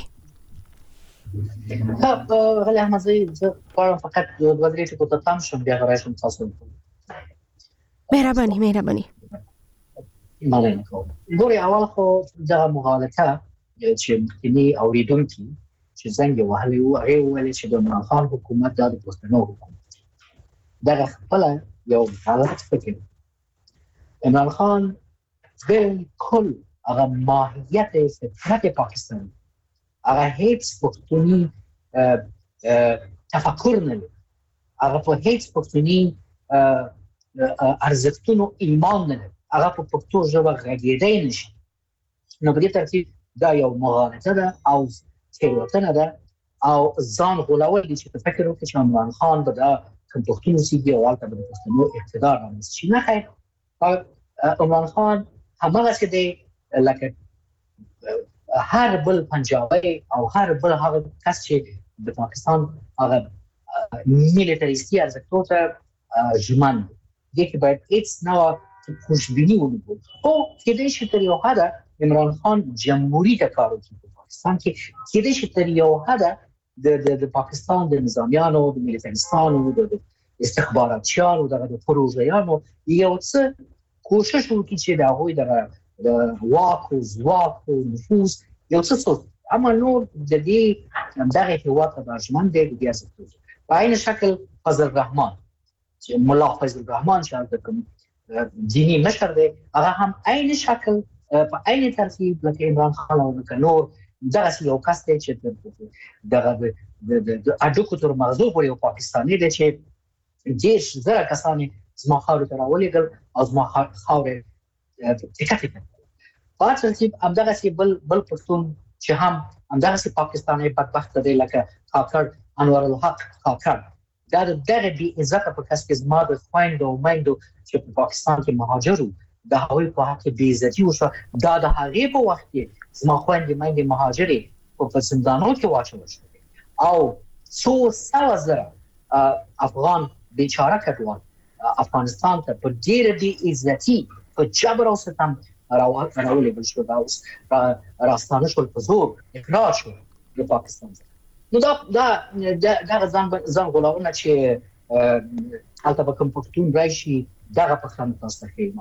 غلی احمدزی زه غواړم فقط دوه درې ټکو ته تم شم بیا به راشم تاسو مهرباني مهرباني مننه کوم. ګورې اول خو دغه مغالطه چې مخکني اورېدونکي چې زنګ یې وهلی و هغې وویلې چې د عمران خان حکومت دا د پښتنو حکومت دغه خپله یو غلط فکر. عمران خان بالکل هغه ماهیت فطرت پاکستان هغه هیڅ پښتوني تفکر نه لري، هغه په هیڅ پښتوني ارزښتونو ایمان نه لري، هغه په پښتو ژبه غږېدی نشي. نو په دې ترتیب دا یو مغالطه ده او تېروتنه ده او ځان غولول دي چې په فکر وکړي چې عمران خان به دا کوم پښتون اوسېږي او هلته به د پښتنو اقتدار رامنځته شي. نه خیر، عمران خان هماغسې دی لکه هر بل پنجابی او هر بل هغه کس چې د پاکستان هغه میلیټریستي ارزښتونو ته ژمن دی. دې کې باید هېڅ نوعه خوشبیني ونه کړو. خو کېدای شي تر یو حده عمران خان جمهوري ته کار وکړي په پاکستان کې، کېدای شي تر یو حده د د پاکستان د نظامیانو د میلیټریستانو د استخباراتچیانو دغه د پروژهیانو یو څه کوشش وکړي چې د هغوی د واک او ځواک او نفوذ یو څه څه اما نور د دې همدغه هېواد ته ارزښتمن دی د دې ارزښتونه. په عین شکل فضل الرحمن چې ملا فضل الرحمن چې هلته کوم دیني مشر دی هغه هم عین شکل په عین ترتیب لکه عمران خان او لکه نور دغسې یو کس دی چې دغه د اډوکو تر مغزو پورې یو پاکستاني دی چې دېرش زره کسان یې زما خاورې ته راولېږل او زما خاورې ټیکه ټیکه کړل. په هر ترتیب همدغسې بل بل پښتون چې هم همدغسې پاکستاني بدبخته دی لکه کاکړ انور الحق کاکړ، دا د دغه بې عزته په کس کې زما د خویندو او میندو چې په پاکستان کې مهاجر وو د هغوی په حق کې بې عزتي وشوه. دا د هغې په وخت کې زما خویندې میندې مهاجرې په زندانونو کې واچول شوې او څو سوه زره افغان بیچاره کډوال افغانستان ته په ډېر ډېر عزتي په جبر او ستم راولې بل شو دا اوس راستانه شول په زور اقرار شو د پاکستان. نو دا دا دا ځان ځان غلاونه چې حالت به کوم پښتون راشي دغه پښتون تاسو ته ښیم.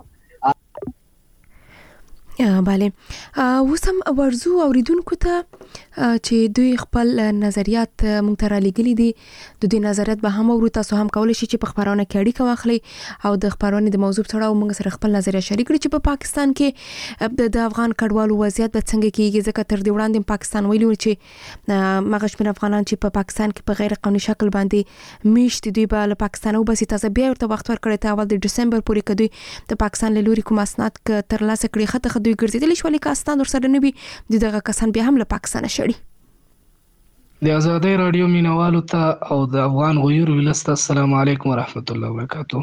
بله وسم ورزو اوریدونکو ته چې دوی خپل نظریات مونږ ته را لګلي دي د دې نظریات به هم ورو تاسو هم کولای شئ چې په خبرونه کې اړیکه واخلئ او د خبرونه د موضوع سره مونږ سره خپل نظریه شریک کړئ چې په پاکستان کې د افغان کډوالو وضعیت به څنګه کیږي ځکه تر دې وړاندې پاکستان ویلي و چې مغه شمېر افغانان چې په پاکستان کې په غیر قانوني شکل باندې میشت دوی به له پاکستان وباسي. تاسو بیا ورته وخت ورکړی ته اول د ډسمبر پورې کدوې د پاکستان له لوري کوم اسناد ترلاسه کړي خطه دوی ګرځیدلی شو لیک اسناد ورسره نه وي دغه کسان بیا هم له پاکستان شړي. د آزادۍ رادیو مینوالو ته او د افغان غیور ولست السلام علیکم ورحمت الله وبرکاتہ.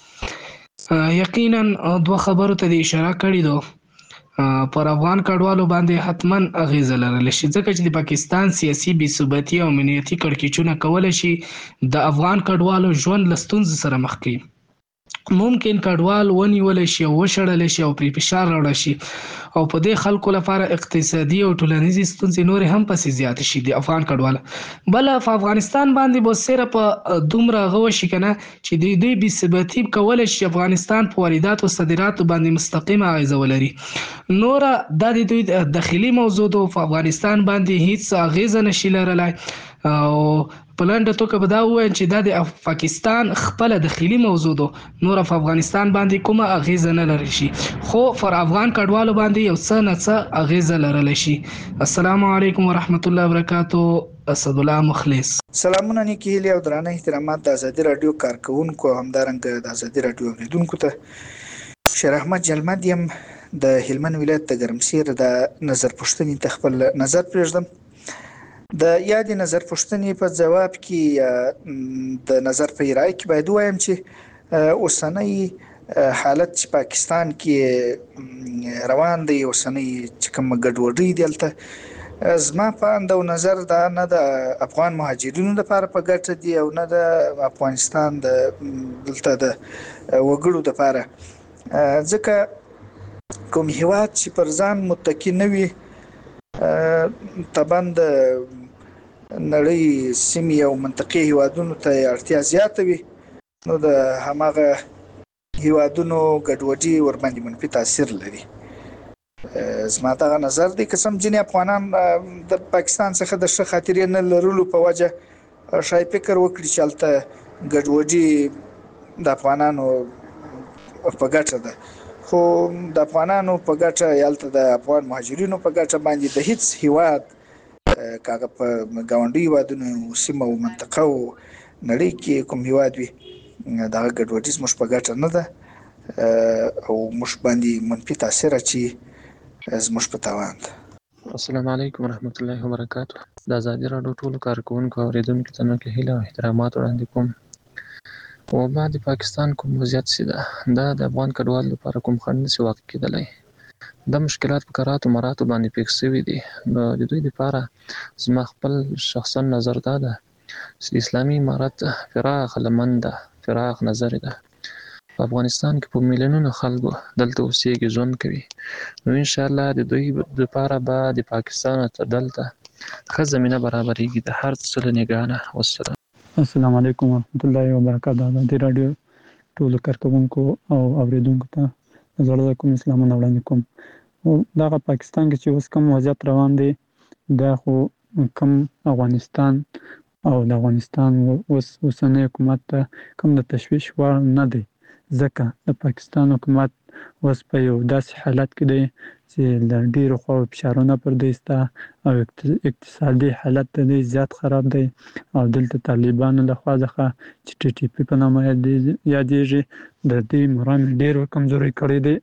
یقینا دوه خبرو ته اشاره کړې دو پر افغان کډوالو باندې حتما اغیزه لرلی شي ځکه چې د پاکستان سیاسي بې ثباتي او امنیتي کړکېچونه کولی شي د افغان کډوالو ژوند له ستونزو سره مخ کړي. ممکن کډوال ونیول شي او وشړل شي او پرې فشار راوړل شي او په دې خلکو لپاره اقتصادي او ټولنیزې ستونزې نور هم پسې زیات شي د افغان کډوال. بل په افغانستان باندې به صرف دومره غو شي کنه چې د دې بې ثباتي کول شي افغانستان په واردات او صادراتو باندې مستقیمه اغیزه ولري. نور د دې داخلي موضوع د افغانستان باندې هیڅ اغیزه نشي لرلای او په لنډه توګه به دا ووایم چې دا د پاکستان خپله داخلي موضوع ده نور په افغانستان باندې کومه اغیزه نه لري شي خو پر افغان کډوالو باندې یو څه نه څه اغیزه لرلی شي. السلام علیکم ورحمت الله وبرکاتہ. اسد الله مخلص. سلامونه نیکی هیلې او درانه احترامات د ازادي رادیو کارکونکو همدارنګه د ازادي رادیو اوریدونکو ته. شیر احمد جلمد یم د هلمند ولایت د ګرمسیر د نظر پوښتنې ته خپل نظر پرېږدم. د یادې نظر پوښتنې په جواب کې د نظر په رای کې باید وایم چې اوسنۍ حالت چې پاکستان کې روان دی اوسنۍ چې کوم ګډوډي دلته زما په اند او نظر دا نه د افغان مهاجرینو لپاره په ګټه دی او نه د افغانستان د دلته د وګړو لپاره ځکه کوم هیواد چې پر ځان متکی نه وي طبعا د نړۍ سیمې او منطقې هیوادونو ته اړتیا زیاته وي نو د هماغه هیوادونو ګډوډي ورباندې منفي تاثیر لري. زما دغه نظر دی که سم ځینې افغانان د پاکستان څخه د ښه خاطرې نه لرلو په وجه شاید فکر وکړي چې هلته ګډوډي د افغانانو په ګټه ده خو د افغانانو په ګټه یالته د افغان مهاجرینو په ګټه باندې د هیڅ هیواد کاغه په ګاونډي هیوادونو سیمه او منطقه او نړۍ کې کوم هیواد وي دا ګډوډي زموږ په ګټه نه ده او موږ باندې منفي تاثیر اچي زموږ په تاوان ده. السلام علیکم ورحمت الله وبرکاتہ. د ازادي رادیو ټولو کارکونکو او اوریدونکو ته مې هیله او احترامات وړاندې کوم. او بعد پاکستان کوم وضعیت سي ده دا د افغان کډوالو لپاره کوم خنډ نشي واقع کېدلی. دا مشکلات په کراتو مراتو باندې پیښ شوي دي. نو د دوی لپاره زما خپل شخصا نظر دا ده چې اسلامي امارت فراخ لمن ده فراخ نظر ده. په افغانستان کې په میلیونونو خلکو دلته اوسېږي ژوند کوي نو ان شاء الله د دوی لپاره به د پاکستان ته دلته ښه زمینه برابرېږي د هر څه له نګاه نه. والسلام. السلام علیکم ورحمت الله وبرکاتہ. د رادیو ټول کارکونکو او اوریدونکو ته زړه کوم اسلامونه وړاندې کوم. او دغه پاکستان کې چې اوس کوم وضعیت روان دی دا خو کوم افغانستان او د افغانستان اوس اوسنی حکومت ته کوم د تشویش وړ نه دی ځکه د پاکستان حکومت اوس په یو داسې حالت کې دی چې د ډیرو خواو فشارونه پر دوی شته او اقتصادي حالت دی زیات خراب دی او دلته طالبانو لخوا څخه چې ټي ټي پي په نامه یادېږي د دې مرام ډیر کمزوري کړی دی.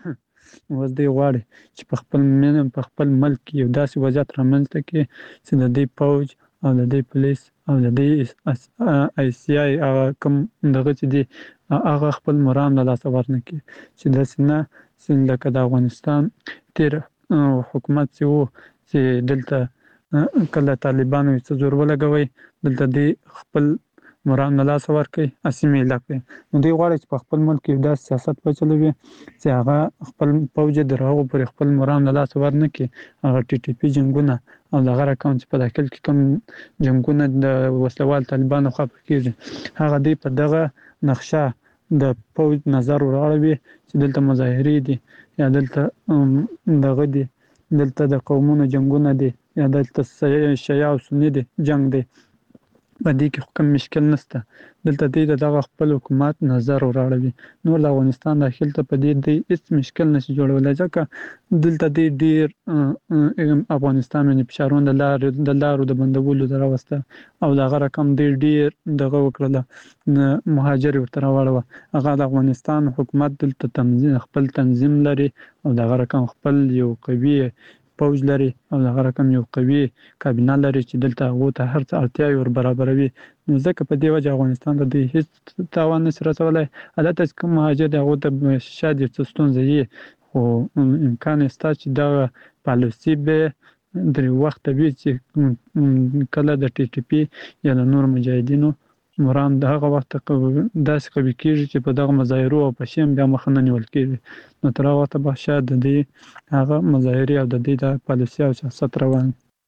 اوس دی غواړي چې په خپل من په خپل ملک یو داسې وضعیت رامنځته کړي چې د دې پوج او د دې پولیس او د دې آی سی آی هغه کوم دغه چې دی هغه خپل مرام له لاسه ورنه کړي چې داسې نه چې لکه د افغانستان تیر حکومت چې و چې دلته کله طالبانو څه زور ولګوي دلته دې خپل مرام نه لاس ورکړي اسیمیله کړي. نو دوی غواړي چې په خپل ملک کې داسې سیاست وچلوي چې هغه خپل پوځ د هغو پر خپل مرام نه لاس ورنه کړي. هغه ټي ټي پي جنګونه او دغه رقم چې په داخل کې کوم جنګونه د وسلوال طالبانو خوا کېږي هغه دوی په دغه نقشه د پوځ نظر وراړوي چې دلته مظاهرې دي یا دلته دغه دي دلته د قومونو جنګونه دي یا دلته شیعه او سني دي جنګ دی. په دې کې کوم مشکل نشته. دلته دې دغه خپل حکومت نظر وراړوي. نور د افغانستان داخل ته په دې دې هیڅ مشکل نشي جوړولای ځکه دلته دې ډیر افغانستان باندې فشارونه د لارو د لارو د بندولو دراوسته او دغه رقم دې ډیر دغه وکړه مهاجر ورته راوړو. هغه د افغانستان حکومت دلته تنظیم خپل تنظیم لري او دغه رقم خپل یو قوي پوج لري او دغه رقم یو قوي کابینه لري چې دلته هغو ته هر څه اړتیاوې ور برابروي. نو ځکه په دې وجه افغانستان ته د هیڅ تاوان نشي رسولی. البته چې کوم مهاجر دی هغو ته شاید یو څه ستونزه وي خو امکان شته چې دغه پالیسي به درې وخته وي چې کله د ټي ټي پي یا د نور مجاهدینو مرام د هغه وخت داسې قوي کېږي چې په دغه مظاهرو او په شیم بیا مخه نه نیول کېږي. نو تر هغه وخته به شاید د دې هغه مظاهرې او د دې د پالیسي او سیاست روان.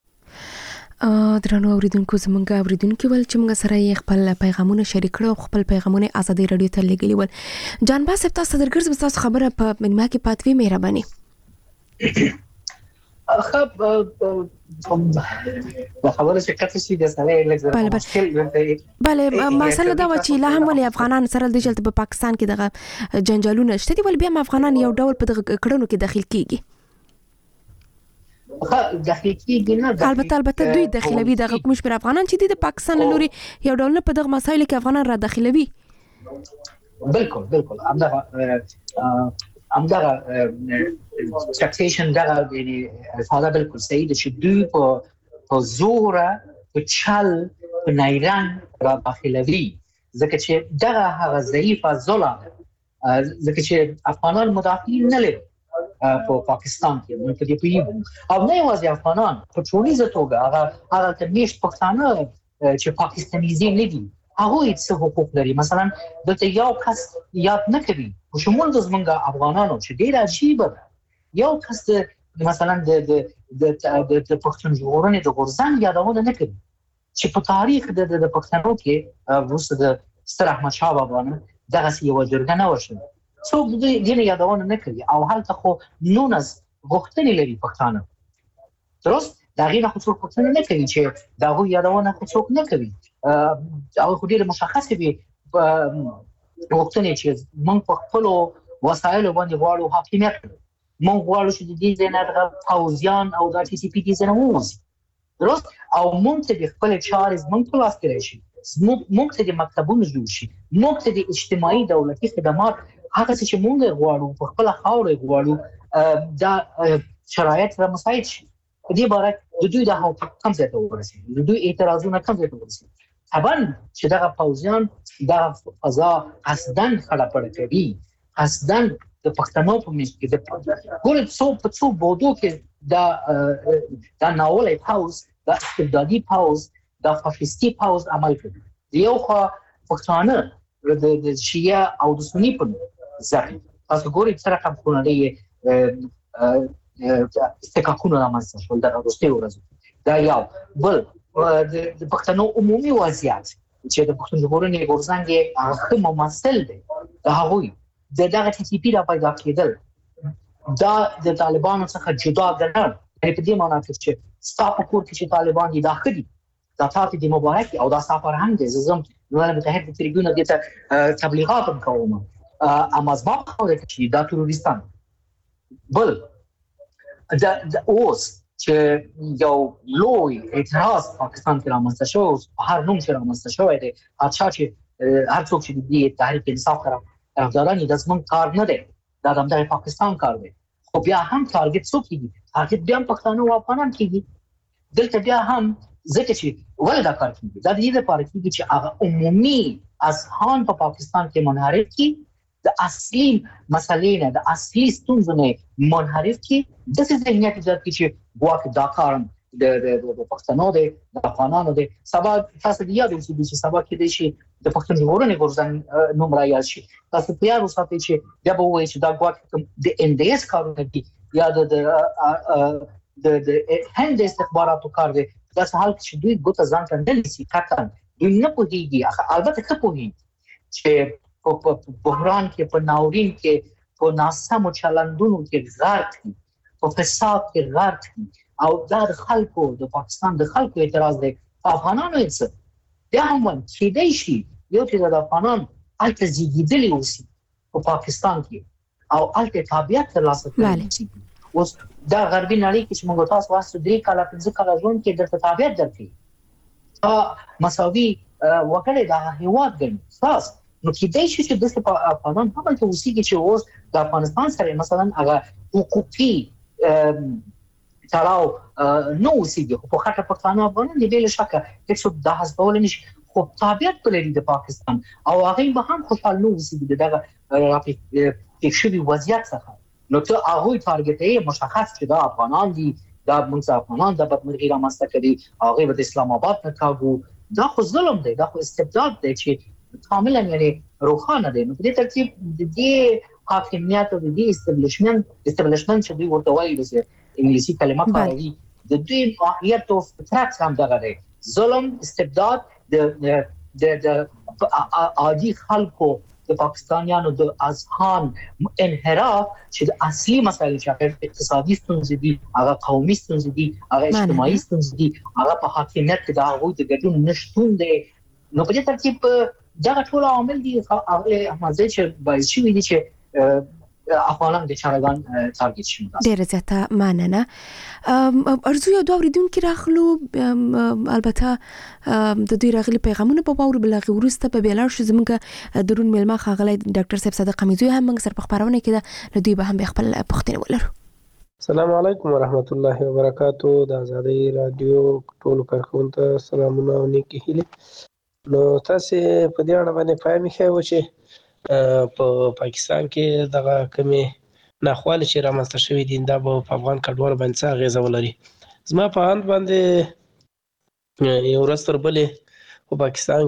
درنو اوریدونکو زمونږ اوریدونکو ول چې موږ سره یې خپل پیغامونه شریک کړو خپل پیغامونه ازادي رادیو ته لګیلی ول. جان باس تاسو درګرځم تاسو خبره په منما کې پاتوي مهرباني. خب خبره چې کته شي د سره لږ مشکل ورته bale مسله دا و چې لا هم ولې افغانان سره د جلت په پاکستان کې دغه جنجالونه شته دي ول بیا افغانان یو ډول په دغه کړنو کې داخل کیږي. خا داخل کیږي نه البته البته دوی داخلوي دغه کوم شپه افغانان چې د پاکستان لوري یو ډول په دغه مسایل کې افغانان را داخلوي. بالکل بالکل همدغه همدغه ټاکسیشن دغه یعنی فاده بالکل صحیح ده چې دوی په په زور په چل په نایران را داخلوي ځکه چې دغه هغه ضعیفه ظلم ځکه چې افغانان مدافعین نه لري په پاکستان کې موږ په دې پیږو او نه یوازې افغانان په ټولنیزه توګه هغه هغه تمیشت پښتانه چې پاکستانیزي نه دي هغه هیڅ حقوق لري. مثلا دلته یو کس یاد نه کوي او شمول د زمونږ افغانانو چې ډیر عجیب ده یو کس مثلا د د د د پښتون ژغورنې د غورځنګ یادونه نه کوي چې په تاریخ د د پښتنو کې وروسته د ستر احمد شاه بابا نه دغه یو جرګه نه وشو څوک دې دې یادونه نه کوي او هلته خو نونس غوښتنې لري پښتانه درست دا غیر خو څوک پښتنه نه کوي چې دا هو یادونه خو څوک نه کوي او خو ډیر مشخص وي غوښتنې چې موږ په خپل وسایل باندې غواړو حاکمیت موږ غواړو چې د دې نه د پاوزیان او د ټي سي پي دي زنه ووزي درست او موږ ته د خپل چارز موږ په لاس کې راشي موږ ته د مکتبونو جوړ شي موږ ته د اجتماعي دولتي خدمات هغه چې موږ غواړو په خپل خاورې غواړو دا شرایط را مساعد شي په دې باره د دوی د هغو کم ځای ته ورسېږي د دوی اعتراضونه کم ځای ته ورسېږي طبعا چې دغه پوځیان دا فضا قصداً خړپړ کوي قصداً د پښتنو په منځ کې د ګور څو په څو بودو کې دا دا ناولې پاوز دا استبدادي پاوز دا فاشیستي پاوز عمل کوي یو خو پښتانه د شیعه او د سنی په ځای تاسو ګورئ سره کوم کومه استقاقونه رامنځته شول د وروستي ورځو دا یو بل د پښتنو عمومي وضعیت چې د پښتون ژغورنې غورځنګ هغه ممثل دی دا هغوی د دغه ټي سي پي را پیدا کېدل دا د طالبانو څخه جدا ګڼل په دې معنی چې ستاسو کور کې چې طالبان دي داخلي دا تاسو د مبارک او دا سفر هم دي زم نو له متحد تریګونه د تبلیغات کوم اما ځما خو چې دا تروریستان بل دا اوس چې یو لوی اعتراض پاکستان کې رامنځته شو هر نوم چې رامنځته شوی دی هر چا چې هر څوک چې د تحریک انصاف سره طرفداران دي د زمونږ کار نه دی دا د پاکستان کار دی خو بیا هم ټارګټ څوک کیږي هغه بیا پښتانه او افغانان کیږي دلته بیا هم ځکه چې ولې دا کار کیږي دا د دې لپاره کیږي چې هغه عمومي اذهان په پاکستان کې منحرف کی د اصلي مسلې نه د اصلي ستونزو نه منحرف کی د څه ذهنیت ایجاد کی چې ګواکې دا کار د د پښتنو د افغانانو د سبا تاسو د یاد اوسئ چې سبا کې د شي د پښتون ژغورنې غورځنګ نوم راياد شي تاسو په یاد اوسئ چې بیا به وایي چې دا ګواکې د ان ډي اس کارونه دي یا د د د هند استخباراتو کار دی دا څه حال چې دوی ګوته ځان ته نه نیسي قطعا دوی نه پوهېږي البته ښه پوهېږي چې په بحران کې په ناورین کې په ناسمو چلندونو کې غرق دي په فساد کې غرق دي او دا د خلکو د پاکستان د خلکو اعتراض دی افغانانو یې څه بیا هم کېدای شي یو چې د افغانان هلته زیږېدلي اوسي په پاکستان کې او هلته تابعیت ترلاسه کړی اوسي اوس دا غربي نړۍ کې چې موږ تاسو واسو درې کاله پنځه کاله ژوند کې درته تابعیت درکړي دا مساوي وګړي د هیواد ګڼي خلاص نو کېدای شي چې د افغانان هم ته اوسېږي چې اوس د افغانستان سره مثلا هغه حقوقي تړاو نو اوسېږي خو په خاطر پښتانه افغانان دی بل شکه هیڅ د حسابول نشي خو تابعیت لري د پاکستان او هغه به هم خوشاله نو اوسېږي دغه راپیک شوی وضعیت څخه نو ته هغه ټارګټ مشخص چې دا افغانان دي دا موږ افغانان د بدمرغي رامنځته کړي هغه د اسلام آباد نه کاغو دا خو ظلم دی دا خو استبداد دی چې کاملا یعنی روخانه دی نو په دې ترتیب د دې حاکمیت او د دې استبلیشمنت استبلیشمنت چې دوی ورته وایي د انګلیسي کلمه کاروي د دوی ماهیت او فطرت هم دغه دی ظلم استبداد د د د عادي خلکو د پاکستانیانو د اذهان انحراف چې د اصلي مسایل چې اقتصادي ستونزې دي هغه قومي ستونزې دي هغه اجتماعي ستونزې دي هغه په حاکمیت کې د هغوی د ګډون نشتون دی نو په دې ترتیب دا ټول عوامل دي هغه همزه چې باعث شي دي چې افغانان د چارګان تارګت شي ډیر زیاته معنی ارزو یو دوه ورېدونکو راخلو البته د دوی راغلي پیغامونه په باور بل غوړسته په بیلار شو زمونږ درون ملما خاغلی ډاکټر صاحب صادق قمیزوی هم موږ سره په خبرونه کې د دوی به هم خپل پوښتنه ولرو السلام علیکم ورحمت الله وبرکاتہ د آزادۍ رادیو ټول کارکونکو ته سلامونه او نیکی هیله نو تاسو په دې اړه باندې فهمي خو چې په پاکستان کې دغه کمې ناخوالې چې رامنځته شوې دي دا به په افغان کډوالو باندې څه اغېزه ولري زما په اند باندې یو ورځ تر بلې په پاکستان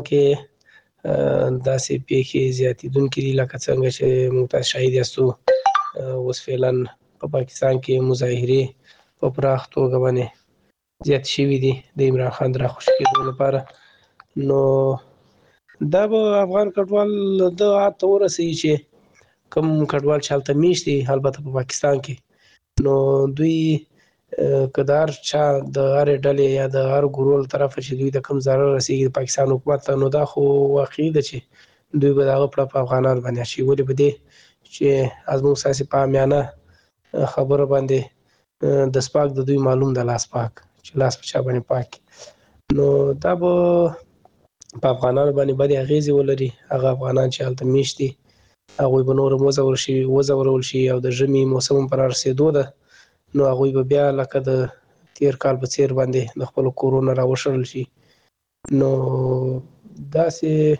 کې داسې پیښې زیاتېدونکې دي لکه څنګه چې موږ تاسو شاهد یاستو اوس فعلا په پاکستان کې مظاهرې په پراخ توګه باندې زیات شوي دي د عمران خان د راخوشي کېدو لپاره نو دا به افغان کډوال د عادت ورسوي چې کوم کډوال چې هلته میشت دي البته په پاکستان کې نو دوی که د هر چا د هرې ډلې یا د هر ګروه له طرفه چې دوی د کوم ضرر رسېږي د پاکستان حکومت ته نو دا خو واقعي ده چې دوی به د هغه پړه په افغانانو باندې اچوي ولې به دې چې زموږ ساسې په عامیانه خبره باندې د سپاک د دوی معلوم ده لاس پاک چې لاس په چا باندې پاک نو دا به په افغانانو باندې بدې اغېزې ولري هغه افغانان چې هلته میشت دي هغوی به نور هم وځورول شي وځورول شي او د ژمي موسم هم په رارسېدو ده نو هغوی به بیا لکه د تېر کال په څېر باندې د خپلو کورونو راوشړل شي نو داسې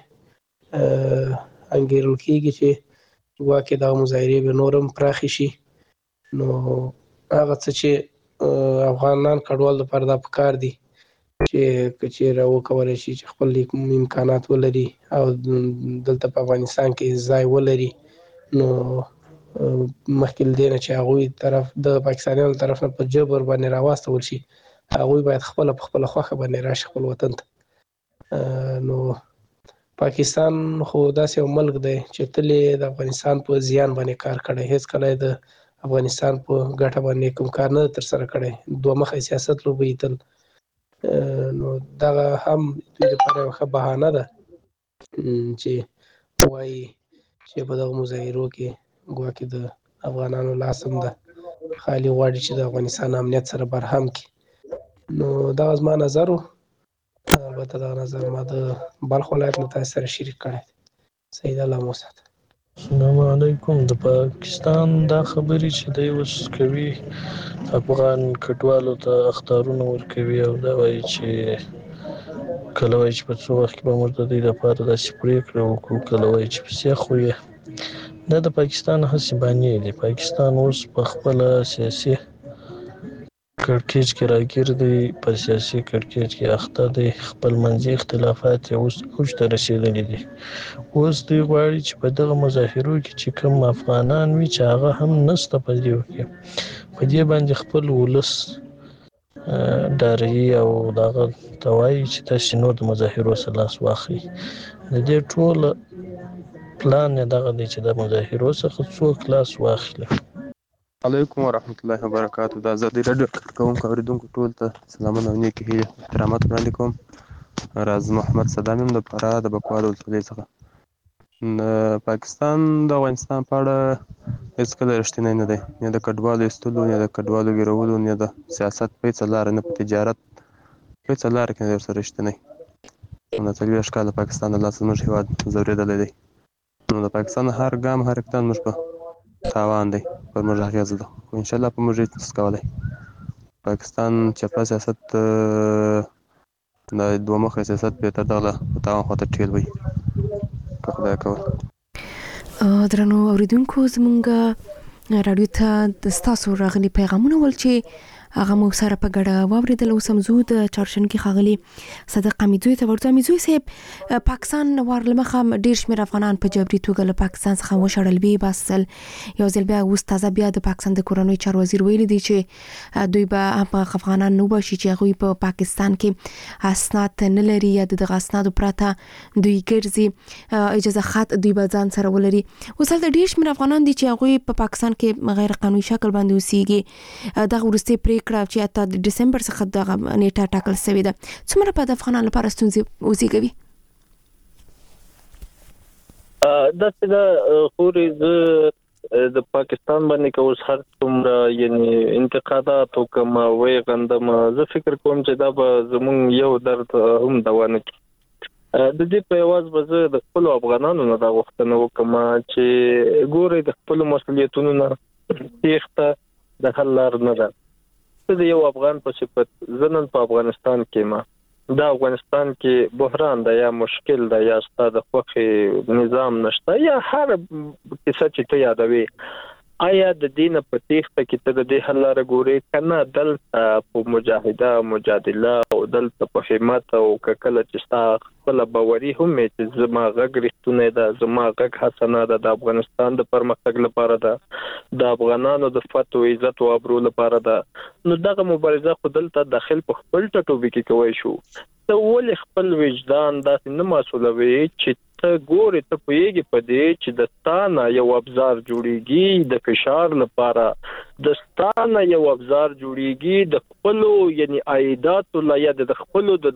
انګېرل کېږي چې ګواکې دغه مظاهرې به نور هم پراخې شي نو هغه څه چې افغانان کډوال لپاره دا پکار دي چې که چېرې وکولی شي چې خپل امکانات ولري او دلته په افغانستان کې ځای ولري نو مخکې له دې نه چې هغوی طرف د پاکستانیانو طرف نه په جبر باندې راواستول شي هغوی باید خپله په خپله خوښه باندې راشي خپل وطن ته نو پاکستان خو داسې یو ملک دی چې تل یې د افغانستان په زیان باندې کار کړی هېڅ کله یې د افغانستان په ګټه باندې کوم کار نه ترسره کړی دوه مخی سیاست لوبوي تل نو دغه هم دوی لپاره یوه ښه بهانه ده چې وایي چې په دغه مظاهرو کې ګواکې د افغانانو لاس هم ده خالي غواړي چې د افغانستان امنیت سره برهم کړي نو دغه زما نظر و البته دغه نظر ما د بلخ ولایت نه تاسو سره شریک کړی سید الله مو ساته السلام علیکم د پاکستان دا خبرې چې دی اوس کوي افغان کډوالو ته اخطارونه ورکوي او دا وایي چې کله وایي چې په څو وخت کې به موږ د دوی لپاره داسې پرېکړه وکړو کله وایي چې په سیخ وي دا د پاکستان هسې بانې دي پاکستان اوس په خپله سیاسي کړکېچ کې راګیر دی، په سیاسي کړکېچ کې اخته دی، خپل منځي اختلافات یې اوس اوج ته رسېدلي دي. اوس دوی غواړي چې په دغه مظاهرو کې چې کوم افغانان وي چې هغه هم نسته په دې کې، په دې باندې خپل ولس ډاروي او دغه ته وایي چې تاسې نور د مظاهرو څخه لاس واخلئ. د دې ټول پلان یې دغه دی چې د مظاهرو څخه څوک لاس واخلي. علیکم ورحمت الله وبرکاتو. د ازادي راډیو کوونکو اوریدونکو ټول ته سلامونه او نیکې هیلې احترامات وړاندې کوم. راز محمد صدام یم د فراه د بکوال ولسوالۍ څخه. د پاکستان د افغانستان په اړه هېڅکله رښتینی نه دی، نه د کډوالو ایستلو، نه د کډوالو ویرولو، نه د سیاست پیڅه لاره، نه په تجارت پیڅه لاره کې نه دی ورسره رښتینی. نو څلوېښت کاله پاکستان د لاسه زموږ هېواد ځورېدلی دی. نو د پاکستان هر ګام هر اقدام موږ په تاوان دی، پر موږ اغېزه ده، خو انشاءالله په موږ هېڅ نشي کولی. پاکستان چپه سیاست د دوه مخی سیاست بهتر دغه په تاوان خواته ټېل وي که خدای کول. درنو اوریدونکو، زمونږ راډیو ته د ستاسو راغلي پیغامونه ول چې هغه مو سره په ګډه واورېدل. اوس هم زه د چهارشنبې ښاغلي صدق حمیدزوی ته ورځو. حمیدزوی صاحب، پاکستان وار له مخه ډېر شمېر افغانان په جبري توګه له پاکستان څخه وشړل، ویې باسل. یو ځل بیا اوس تازه بیا د پاکستان د کورنیو چارو وزیر ویلي دی چې دوی به هغه افغانان نه وباشي چې هغوی په پاکستان کې اسناد نه لري یا د دغه اسنادو پرته دوی ګرځي، اجازه خط دوی به ځان سره ولري. اوس هلته ډېر شمېر افغانان دي چې هغوی په پاکستان کې غیر قانوني شکل باندې اوسېږي. دغه وروستۍ پرېکړه چې اته د ډسمبر څخه دغه نیټه ټاکل شوې ده، څومره په د افغانانو لپاره ستونزې وزېږوي؟ داسې ده خورې، زه د پاکستان باندې که اوس هر څومره یعنې انتقادات وکړم او ویغندم، زه فکر کوم چې دا به زموږ یو درد هم دوا نه کړي. د دې په یواز به زه د خپلو افغانانو نه دا غوښتنه وکړم چې ګورئ د خپلو مسؤلیتونو نه تېښته د حل لار نه ده. زه د یو افغان په صفت زه نن په افغانستان کې ما دا افغانستان کې بحران ده یا مشکل ده یا ستا د خوښې نظام نشته یا هر کیسه چې ته یادوي، آیا د دې نه په تېښته کې ته د دې حل لاره ګورې که نه دلته په مجاهده مجادله او دلته په همت او که کله چې ستا خپله باوري هم وي چې زما غږ رښتونی ده، زما غږ حسنه ده، د افغانستان د پرمختګ لپاره ده، د افغانانو د فتح او عزت او ابرو لپاره ده، نو دغه مبارزه خو دلته داخل په خپل ټاټوبي کې کوی شو. ته ولې خپل وجدان داسې نه مسؤلوي چې ته ګورې، ته پوهېږې په دې چې د ستا نه یو ابزار جوړېږي د فشار لپاره، د ستا نه یو ابزار جوړېږي د خپلو یعنې عایداتو یا د خپلو د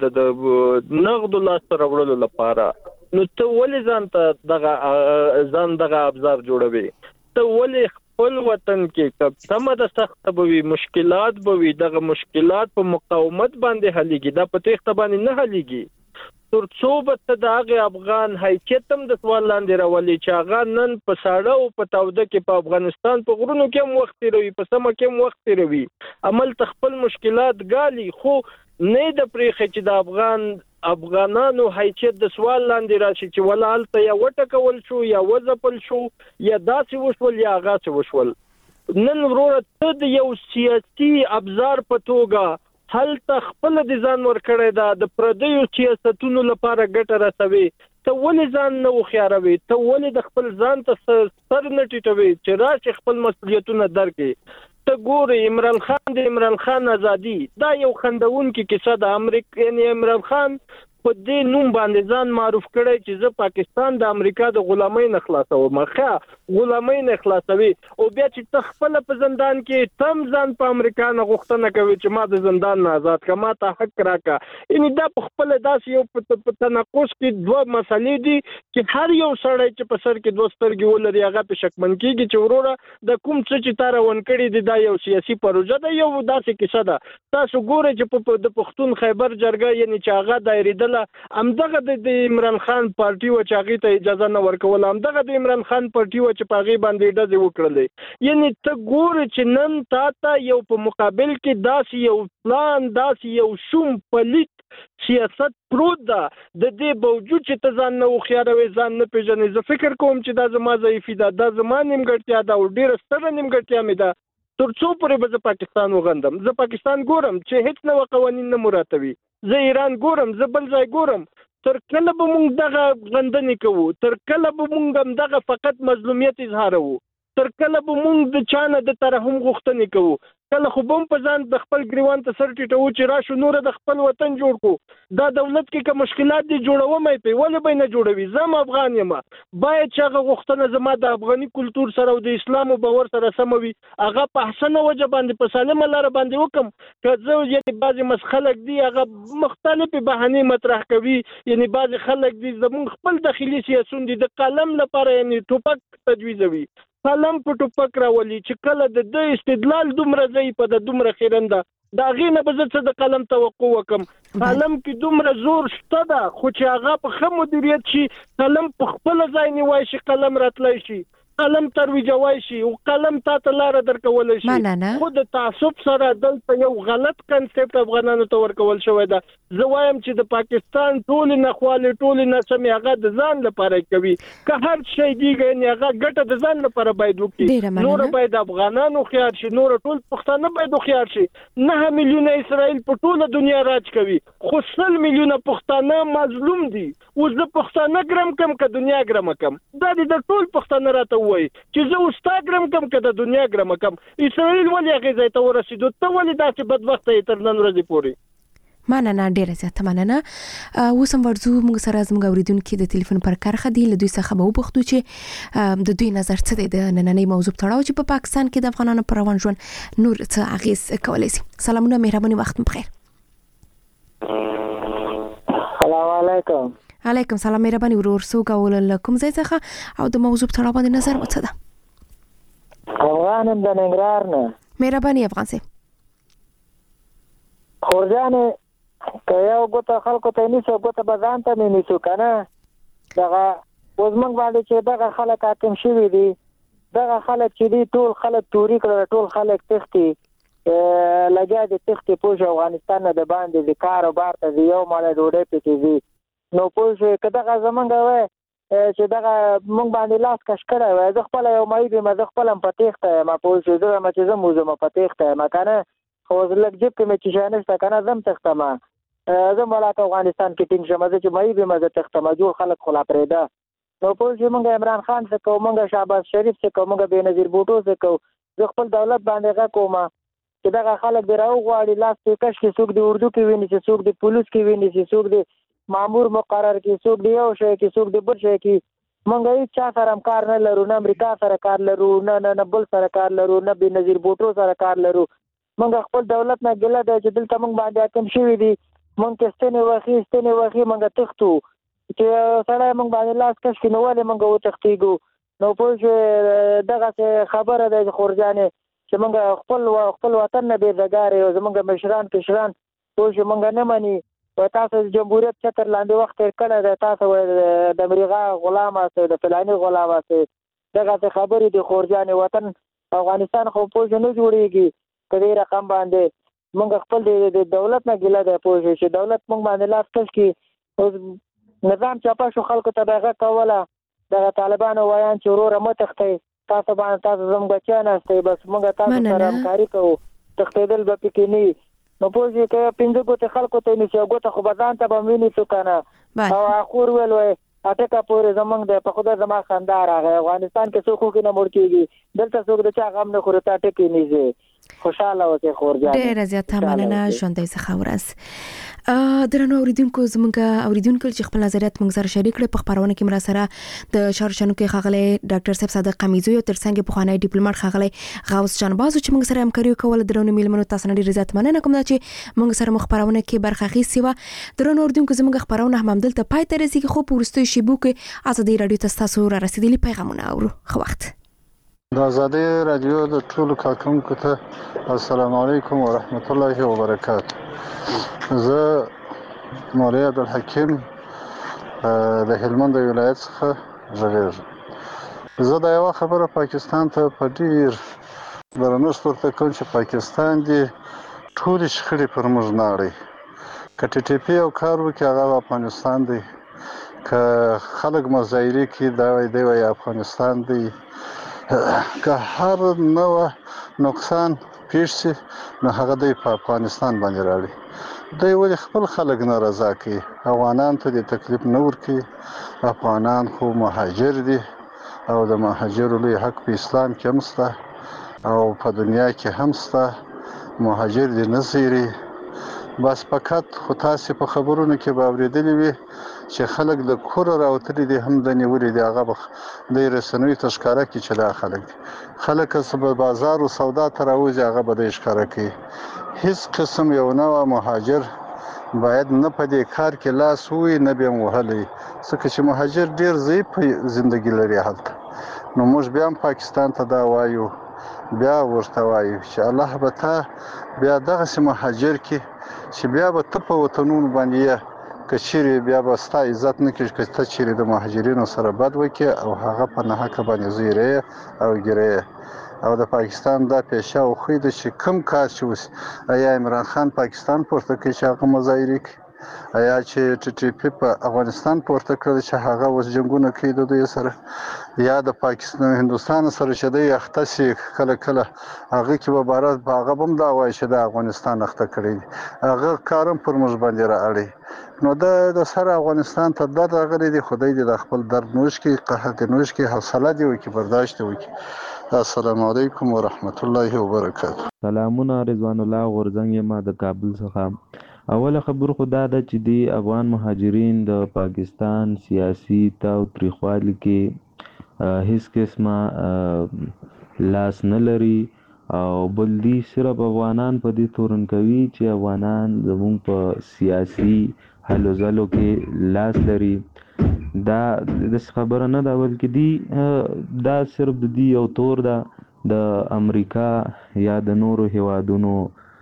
نغدو لاسته راوړلو لپاره، نو ته ولې ځان ته دغه ځان دغه ابزار جوړوي؟ ته ولې خپل وطن کې که سمه ده سخته به وي، مشکلات به وي، دغه مشکلات په مقاومت باندې حلیږي، دا په تېښته باندې نه حلیږي. تر څو به ته د هغې افغان حیثیت هم د سوال لاندې راولي چې هغه نن په ساړه او په تاوده کې په افغانستان په غرونو کې هم وخت تېروي، په سمه کې هم وخت تېروي، هملته خپل مشکلات ګالي، خو نه د پرېښې چې د افغان افغانانو حیثیت د سوال لاندې راشي چې ولا هلته یا وټکول شو یا وځپل شو یا داسې وشول یا هغاسې وشول. نن وروره ته د یو سیاسي ابزار په توګه هلته خپله د ځان ورکړی ده د پردیو سیاستونو لپاره ګټه رسوي، ته ولې ځان نه وخیاروي؟ ته ولې د خپل ځان ته سر نه ټیټوي چې راشي خپل مسؤلیتونه درکړي؟ ته ګورې عمران خان د عمران خان ازادي دا یو خندونکې کیسه ده. امریکا یعنې عمران خان په دې نوم باندې ځان معروف کړی چې زه پاکستان د امریکا د غلامۍ نه خلاصوم، ښه غلامۍ نه خلاصوي، او بیا چې ته خپله په زندان کې تم ځان په امریکا نه غوښتنه کوي چې ما د زندان نه آزاد کړه، ما ته حق راکړه. یعنې دا په خپله داسې یو په تناقض کې دوه مسلې دي چې هر یو سړی چې په سر کې دوه سترګې ولري هغه پې شکمن کېږي چې وروره د کوم څه چې تا روان کړي دي دا یو سیاسي پروژه ده، یو داسې کیسه ده. تاسو ګورئ چې د پښتون خیبر جرګه یعنې چې هغه دایرېدل همدغه د عمران خان پارټي و چې هغې ته اجازه نه ورکوله، همدغه د عمران خان پارټي و چې په هغې باندې ډزې وکړلې. یعنې ته ګورې چې نن تا ته یو په مقابل کې داسې یو پلان، داسې یو شوم پلیت سیاست پروت ده، د دې باوجود چې ته ځان نه وخیاروې، ځان نه پېژنې. زه فکر کوم چې دا زما ضعیفي ده، دا زما نیمګړتیا ده او ډېره ستره نیمګړتیا مې ده. تر څو پورې به زه پاکستان وغندم؟ زه پاکستان ګورم چې هیڅ نوع قوانین نه مراتبي، زه ایران ګورم، زه بل ځای ګورم. تر کله به موږ دغه غندنې کوو؟ تر کله به موږ هم دغه فقط مظلومیت اظهاروو؟ تر کله به موږ د چا نه د ترحم غوښتنې کوو؟ کله خو به هم په ځان د خپل ګریوان ته سر ټیټوو چې راشو نوره د خپل وطن جوړ کړو. دا دولت کې که مشکلات دي جوړوم یې پې، ولې به یې نه جوړوي؟ زه هم افغان یم، باید چې هغه غوښتنه زما د افغاني کلتور سره او د اسلام او باور سره سمه وي، هغه په احسنه وجه باندې په سالمه لاره باندې وکړم. که زه یعنې بعضې مس خلک دي هغه مختلفې بهانې مطرح کوي، یعنې بعضې خلک دي زمونږ خپل داخلي سیاسون دي د قلم لپاره یعنې ټوپک تجویزوي، قلم په ټوپک راولي چې کله د د استدلال دومره ځای په د دومره خیرنده د هغې نه به زه څه د قلم توقع وکړم. قلم کې دومره زور شته ده، خو چې هغه په ښه مدیریت شي، قلم په خپله ځای نیوای شي، قلم راتلی شي، قلم ترویجوای شي او قلم تا ته لاره درکولی شي. خو د تعصب سره دلته یو غلط کنسپټ افغانانو ته ورکول شوی ده. زه وایم چې د پاکستان ټولې ناخوالې ټولې ناسمې هغه د ځان لپاره کوي. که هر شی دي یعنې هغه ګټه د ځان لپاره باید وکړي، نوره باید افغانان هوښیار شي، نوره ټول پښتانه باید هوښیار شي. نه میلیونه اسرائیل په ټوله دنیا راج کوي، خو سل میلیونه پښتانه مظلوم دي. اوس زه پښتانه ګرم کم که دنیا ګرمه کم؟ دا دې د ټول پښتانه راته وایي چې زه اوس تا ګرم کم که د دنیا ګرمه کم؟ اسرائیل ولې هغې ځای ته ورسېدو؟ ته ولې داسې بدبخته یې تر نن ورځې پورې؟ مننه، ډیره زیاته مننه. اوس هم ورځو موږ سره زموږ اورېدونکي د تلیفون پر کرښه دي، له دوی څخه به وپوښتو چې د دوی نظر څه دی د نننۍ موضوع په تړاو چې په پاکستان کې د افغانانو پر روان ژوند نور څه اغېز کولی شي. سلامونه، مهرباني، وخت مو بخیر. سلام علیکم. علیکم سلام، مهرباني ورور، څوک او له کوم ځای څخه او د موضوع په تړاو باندې نظر مو څه ده؟ افغان یم د ننګرهار نه. مهرباني افغان صاحب. خورجانې که یو ګوته خلکو ته نیسو ګوته به ځان ته مې نیسو که نه. دغه اوس موږ باندې چې دغه خلک حاکم شوي دي، دغه خلک چې دي ټول خلک توري کړل، ټول خلک تښتي، لګیا دي تښتي پوه شو، افغانستان نه د باندې د کار و بار ته ځي، یو ماله ډوډۍ پکې ځي. نو پوه شوې که دغه زمونږ وی چې دغه موږ باندې لاس کش کړی وی، زه خپله یو معیب یم، زه خپله هم په تېښته یم، پوه شوې، زه وایم چې زه هم وځم په تېښته یم که نه. خو لږ جیب کې مې چې شی نشته که نه، زه هم تښتم، زه هم ولاکه افغانستان کې ټینګ شم، زه چې معیب یم زه تښتم، جوړ خلک خو لا پرېږده. نو پوه شوې، موږ عمران خان څه کوو، موږ شهباز شریف څه کوو، موږ بېنظیر بوټو څه کوو. زه خپل دولت باندې غږ کوم چې دغه خلک دې راوغواړي، لاس پې کش کړي، څوک دې اردو کې ونیسي، څوک دې پولیس کې ونیسي، څوک دې مامور مقرر کړي، څوک دې یو شی کړي، څوک دې بل شی کړي. موږ هېڅ چا سره هم کار نه لرو، نه امریکا سره کار لرو، نه نه نه بل سره کار لرو، نه بېنظیر بوټو سره کار لرو. موږ خپل دولت نه ګیله ده چې دلته موږ باندې حاکم شوي دي، موږ کې ستنې وخي ستنې وخي موږ تښتو، چې سړی موږ باندې لاس کش کړي نو ولې موږ وتښتېږو؟ نو پوه شوې، دغسې خبره ده خورجانې چې موږ خپل خپل وطن نه بېزګار یو، زموږ مشران کشران پوه شو موږ نه مني. تاسو د جمهوریت چتر لاندې وخت تېر کړی دی، تاسو د امریکا غلام یاستئ، د فلاني غلام یاستئ، دغسې خبرې دي خورجانې. وطن افغانستان خو پوه شو نه جوړېږي په دې رقم باندې. موږ خپل د دولت نه ګیله دی پوه شو چې دولت موږ باندې لاس کش کړي. نظام چپه شو، خلکو ته به یې غږ کوله، دغه طالبانو ویان چې وروره مه تښتئ، تاسو باندې تاسو زموږ بچیان یاستئ، بس موږ تاسو سره همکاري کوو، تښتېدل به پکې نه وي. نو پوه شوې که پنځه ګوتې خلکو ته نیسي، یو ګوته خو به ځان ته به هم ونیسو که نه. او اخور ویل وی اټکه پورې زمونږ دی، په خدای زما خندا راغی، افغانستان کې څوک خوښې نه مړ کېږي، دلته څوک د چا غم نه خوري، ته ټکې نیسي. خوشحاله اوسئ خورجانې. ډېره زیاته مننه، ژوندی څخه ورځ. درنو اوریدونکو، زموږ اوریدونکو چې خپل نظریات موږ سره شریک کړي، په خپرونه کې مرا سره د شهر شنو کې ښاغلی ډاکټر صاحب صادق قمیزوی او ترڅنګ پخوانی ډیپلوماټ ښاغلی غوث جانباز چې موږ سره همکاري وکوله. درنو میلمنو، تاسو نه ډېره زیاته مننه کوم چې موږ سره مو خپرونه کې برخه اخیستې وه. درنو اوریدونکو، زموږ خپرونه هم همدلته پای ته رسېږي، خو په وروستیو شېبو کې ازادۍ راډیو ته ستاسو را رسېدلي پیغامونه اورو. ښه وخت. د ازادۍ راډیو د ټولو کارکوونکو ته السلام علیکم ورحمت الله وبرکاته. زه مولوي عبدالحکیم د هلمند ولایت څخه غږیږم. زه دا یوه خبره پاکستان ته په ډیر درنښت ورته کوم چې پاکستان دې ټولې شخړې پر موږ نه اړوي. که ټي ټي پي یو کار وکړي هغه افغانستان دی، که خلک مظاهرې کړي دا وایي دی وایي افغانستان دی، که هر نوع نقصان پیښ شي نو هغه دوی په افغانستان باندې راړي. دوی ولې خپل خلک نارضا کوي؟ افغانان ته د تکلیف نه ورکوي. افغانان خو مهاجر دي او د مهاجرو لوی حق په اسلام کې هم شته او په دنیا کې هم شته. مهاجر دي نه څیري. بس فقط خو تاسې په خبرونو کې به اورېدلي وي چې خلک د کوره راوتلي دي، هم د نیولي دي. هغه به د رسنیو ته ښکاره کړي چې دا خلک دي. خلک که څه به بازار و سودا ته راوځي هغه به دوی ښکاره کوي. هیڅ قسم یو نوع مهاجر باید نه په دې کار کې لاس ووي نه به یې وهلی، ځکه چې مهاجر ډېر ضعیف زندګي لري هلته. نو موږ بیا هم پاکستان ته دا وایو، بیا ورته وایو چې الله به تا بیا دغسې مهاجر کې چې بیا به ته په وطنونو باندې یې که چیرې بیا به ستا عزت نه کېږي که ته چیرې د مهاجرینو سره بد وکړې او هغه په ناحقه باندې زیری او ګیری. او د پاکستان دا پیشه او خوی ده چې کوم کار چې وشي، آیا عمران خان پاکستان پورته کوي چې هغه مظاهرې کوي؟ آیا چې ټي ټي پي په افغانستان پورته کړل چې هغه اوس جنګونه کوي د دوی سره؟ یا د پاکستان هندوستان سره چې دوی اخته شي کله کله هغه کې به باره په هغه به هم دا وایي چې د افغانستان اخته کړی دي. هغه کار هم پر موږ باندې رااړي. نو د د سره افغانستان ته درد راغلی دی. خدای دې د خپل درد نوش کړي، قهر دې نوش کړي، حوصله دې وکړي، برداشت دې وکړي. السلام علیکم ورحمت الله وبرکاته. سلامونه، رضوان الله غورځنګ یم د کابل څخه. اوله خبر خو دا ده چې دی افغان مهاجرین د پاکستان سیاسي تاوتریخوالي کې هیڅ قسمه لاس نه لري او بل دی صرف افغانان په دې تورن کوي چې افغانان زموږ په سیاسي هلو ځلو کې لاس لري. دا داسې خبره نه ده، بلکې دی دا صرف د دې یو تور ده د امریکا یا د نورو هیوادونو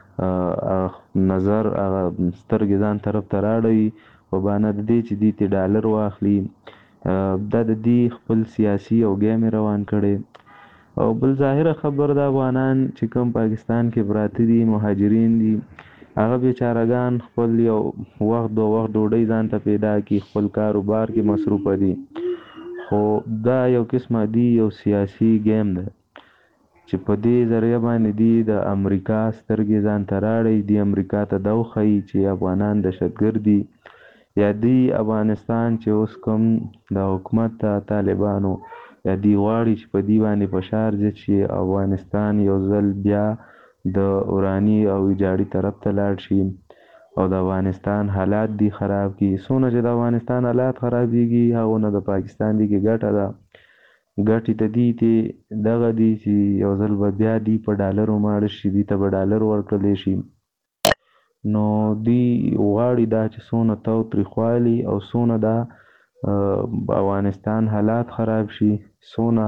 نظر سترګې ځان طرف ته راړوي په بانه د دې چې دې ته ډالر واخلي. دا د دې خپل سیاسي او ګیم روان کړي. او بل ظاهره خبر د افغانان چې کوم پاکستان کې پراته دي مهاجرین دي، هغه بیچارهګان خپل یو وخت دو وخت ډوډۍ ځان ته پیدا کړي، خپل کاروبار کې مصروفه دي. خو دا یو قسمه دی یو سیاسي ګیم ده چې په دې ذریعه باندې دی د امریکا سترګې ځان ته راړي. دی امریکا ته دا وښیي چې افغانان دهشتګرد دي، یا دی افغانستان چې اوس کوم د حکومت ته طالبانو یا دی غواړي چې په دې باندې فشار زیات شي، افغانستان یو ځل بیا د اوراني او ویجاړي طرف ته لاړ شي او د افغانستان حالات دی خراب کی. څونه چې د افغانستان حالات خرابېږي هغونه د پاکستان دی کې ګټه ده. ګټې ته دي ته دغه دي چې یو ځل به بیا دی په ډالرو ماړه شي، دی ته به ډالر ورکړلی شي. نو دی غواړي دا چې څونه تاوتریخوالي او څونه دا افغانستان حالات خراب شي، څونه.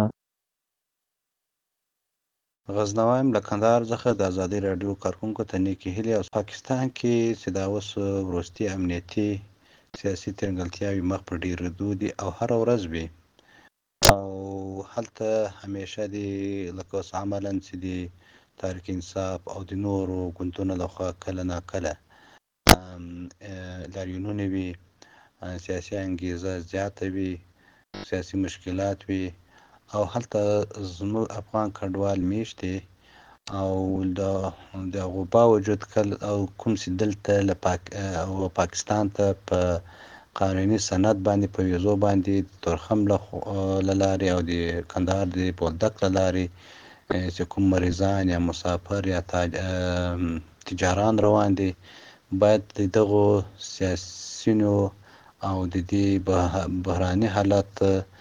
غزنویم له کندهار څخه د ازادي راډیو کارکونکو ته نیکې هیلې. او پاکستان کې چې دا اوس وروستي امنیتي سیاسي ترنګلتیاوې مخ په ډېرېدو دي او هره ورځ وي، او هلته همیشه دی لکه اوس عملاً چې دی تحریک انصاف او د نورو ګوندونو لخوا کله ناکله لاریونونه وي، سیاسي انګیزه زیاته وي، سیاسي مشکلات وي، او هلته زموږ افغان کډوال میشت دي او د هغو باوجود کله او کوم چې دلته له پاک او پاکستان ته په قانوني سند باندې په ویزو باندې تورخم له لارې او د کندهار د بولدک له لارې چې کوم مریضان یا مسافر یا تجاران روان دي، باید د دغو سیاسینو او د دې بحراني حالات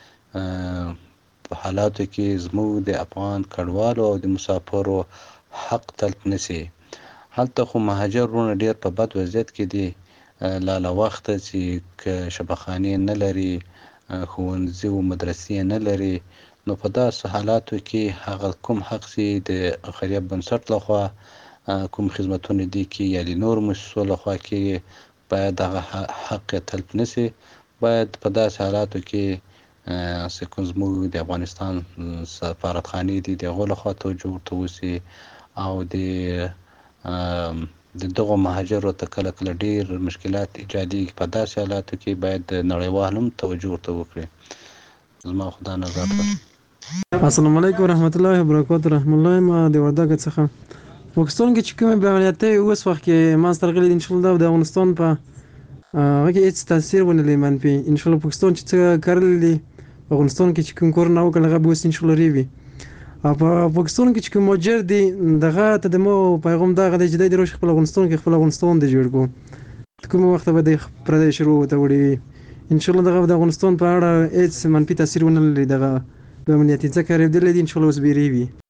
په حالاتو کې زموږ د افغان کډوالو او د مسافرو حق تلف نشي. هلته خو مهاجر وروڼه ډېر په بد وضعیت کې دي، لا له وخته چې شفاخانې نه لري، ښوونځي او مدرسې نه لري. نو په داسې حالاتو کې هغه کوم حق چې د خیریه بنسټ لخوا کوم خدمتونه دي کې یا د نورو مؤسسو لخوا کې باید هغه حق تلف نشي. باید په داسې حالاتو کې چې کوم زموږ د افغانستان سفارتخانې دي د هغو لخوا توجه ورته وشي او د د دغو مهاجرو ته کله کله ډېر مشکلات ایجادېږي. په داسې حالاتو کې باید نړیوال هم توجه ورته وکړي. زما خدا نظر ده. السلام علیکم ورحمت الله وبرکاته. رحم الله ما د وردګ څخه پاکستان کې چې کومه بیانیته اوس وخت کې ما سترغلي ان شاء الله د افغانستان په هغه کې هیڅ تاثیر ونه لري منفي. ان شاء الله پاکستان چې څه کړل دي افغانستان کې چې کوم کور نه وکړل هغه به ان شاء الله ریوي. په پاکستان کې چې کوم مجر دي دغه ته د مو پیغام دغه د جدي روش خپل افغانستان کې خپل افغانستان د جوړ کو کوم وخت به د پردې شروع ته وړي ان شاء الله دغه د افغانستان په اړه هیڅ منفي تاثیر ونه لري. دغه د امنیتي ځکه ریدل دي ان شاء الله اوس بیریوي.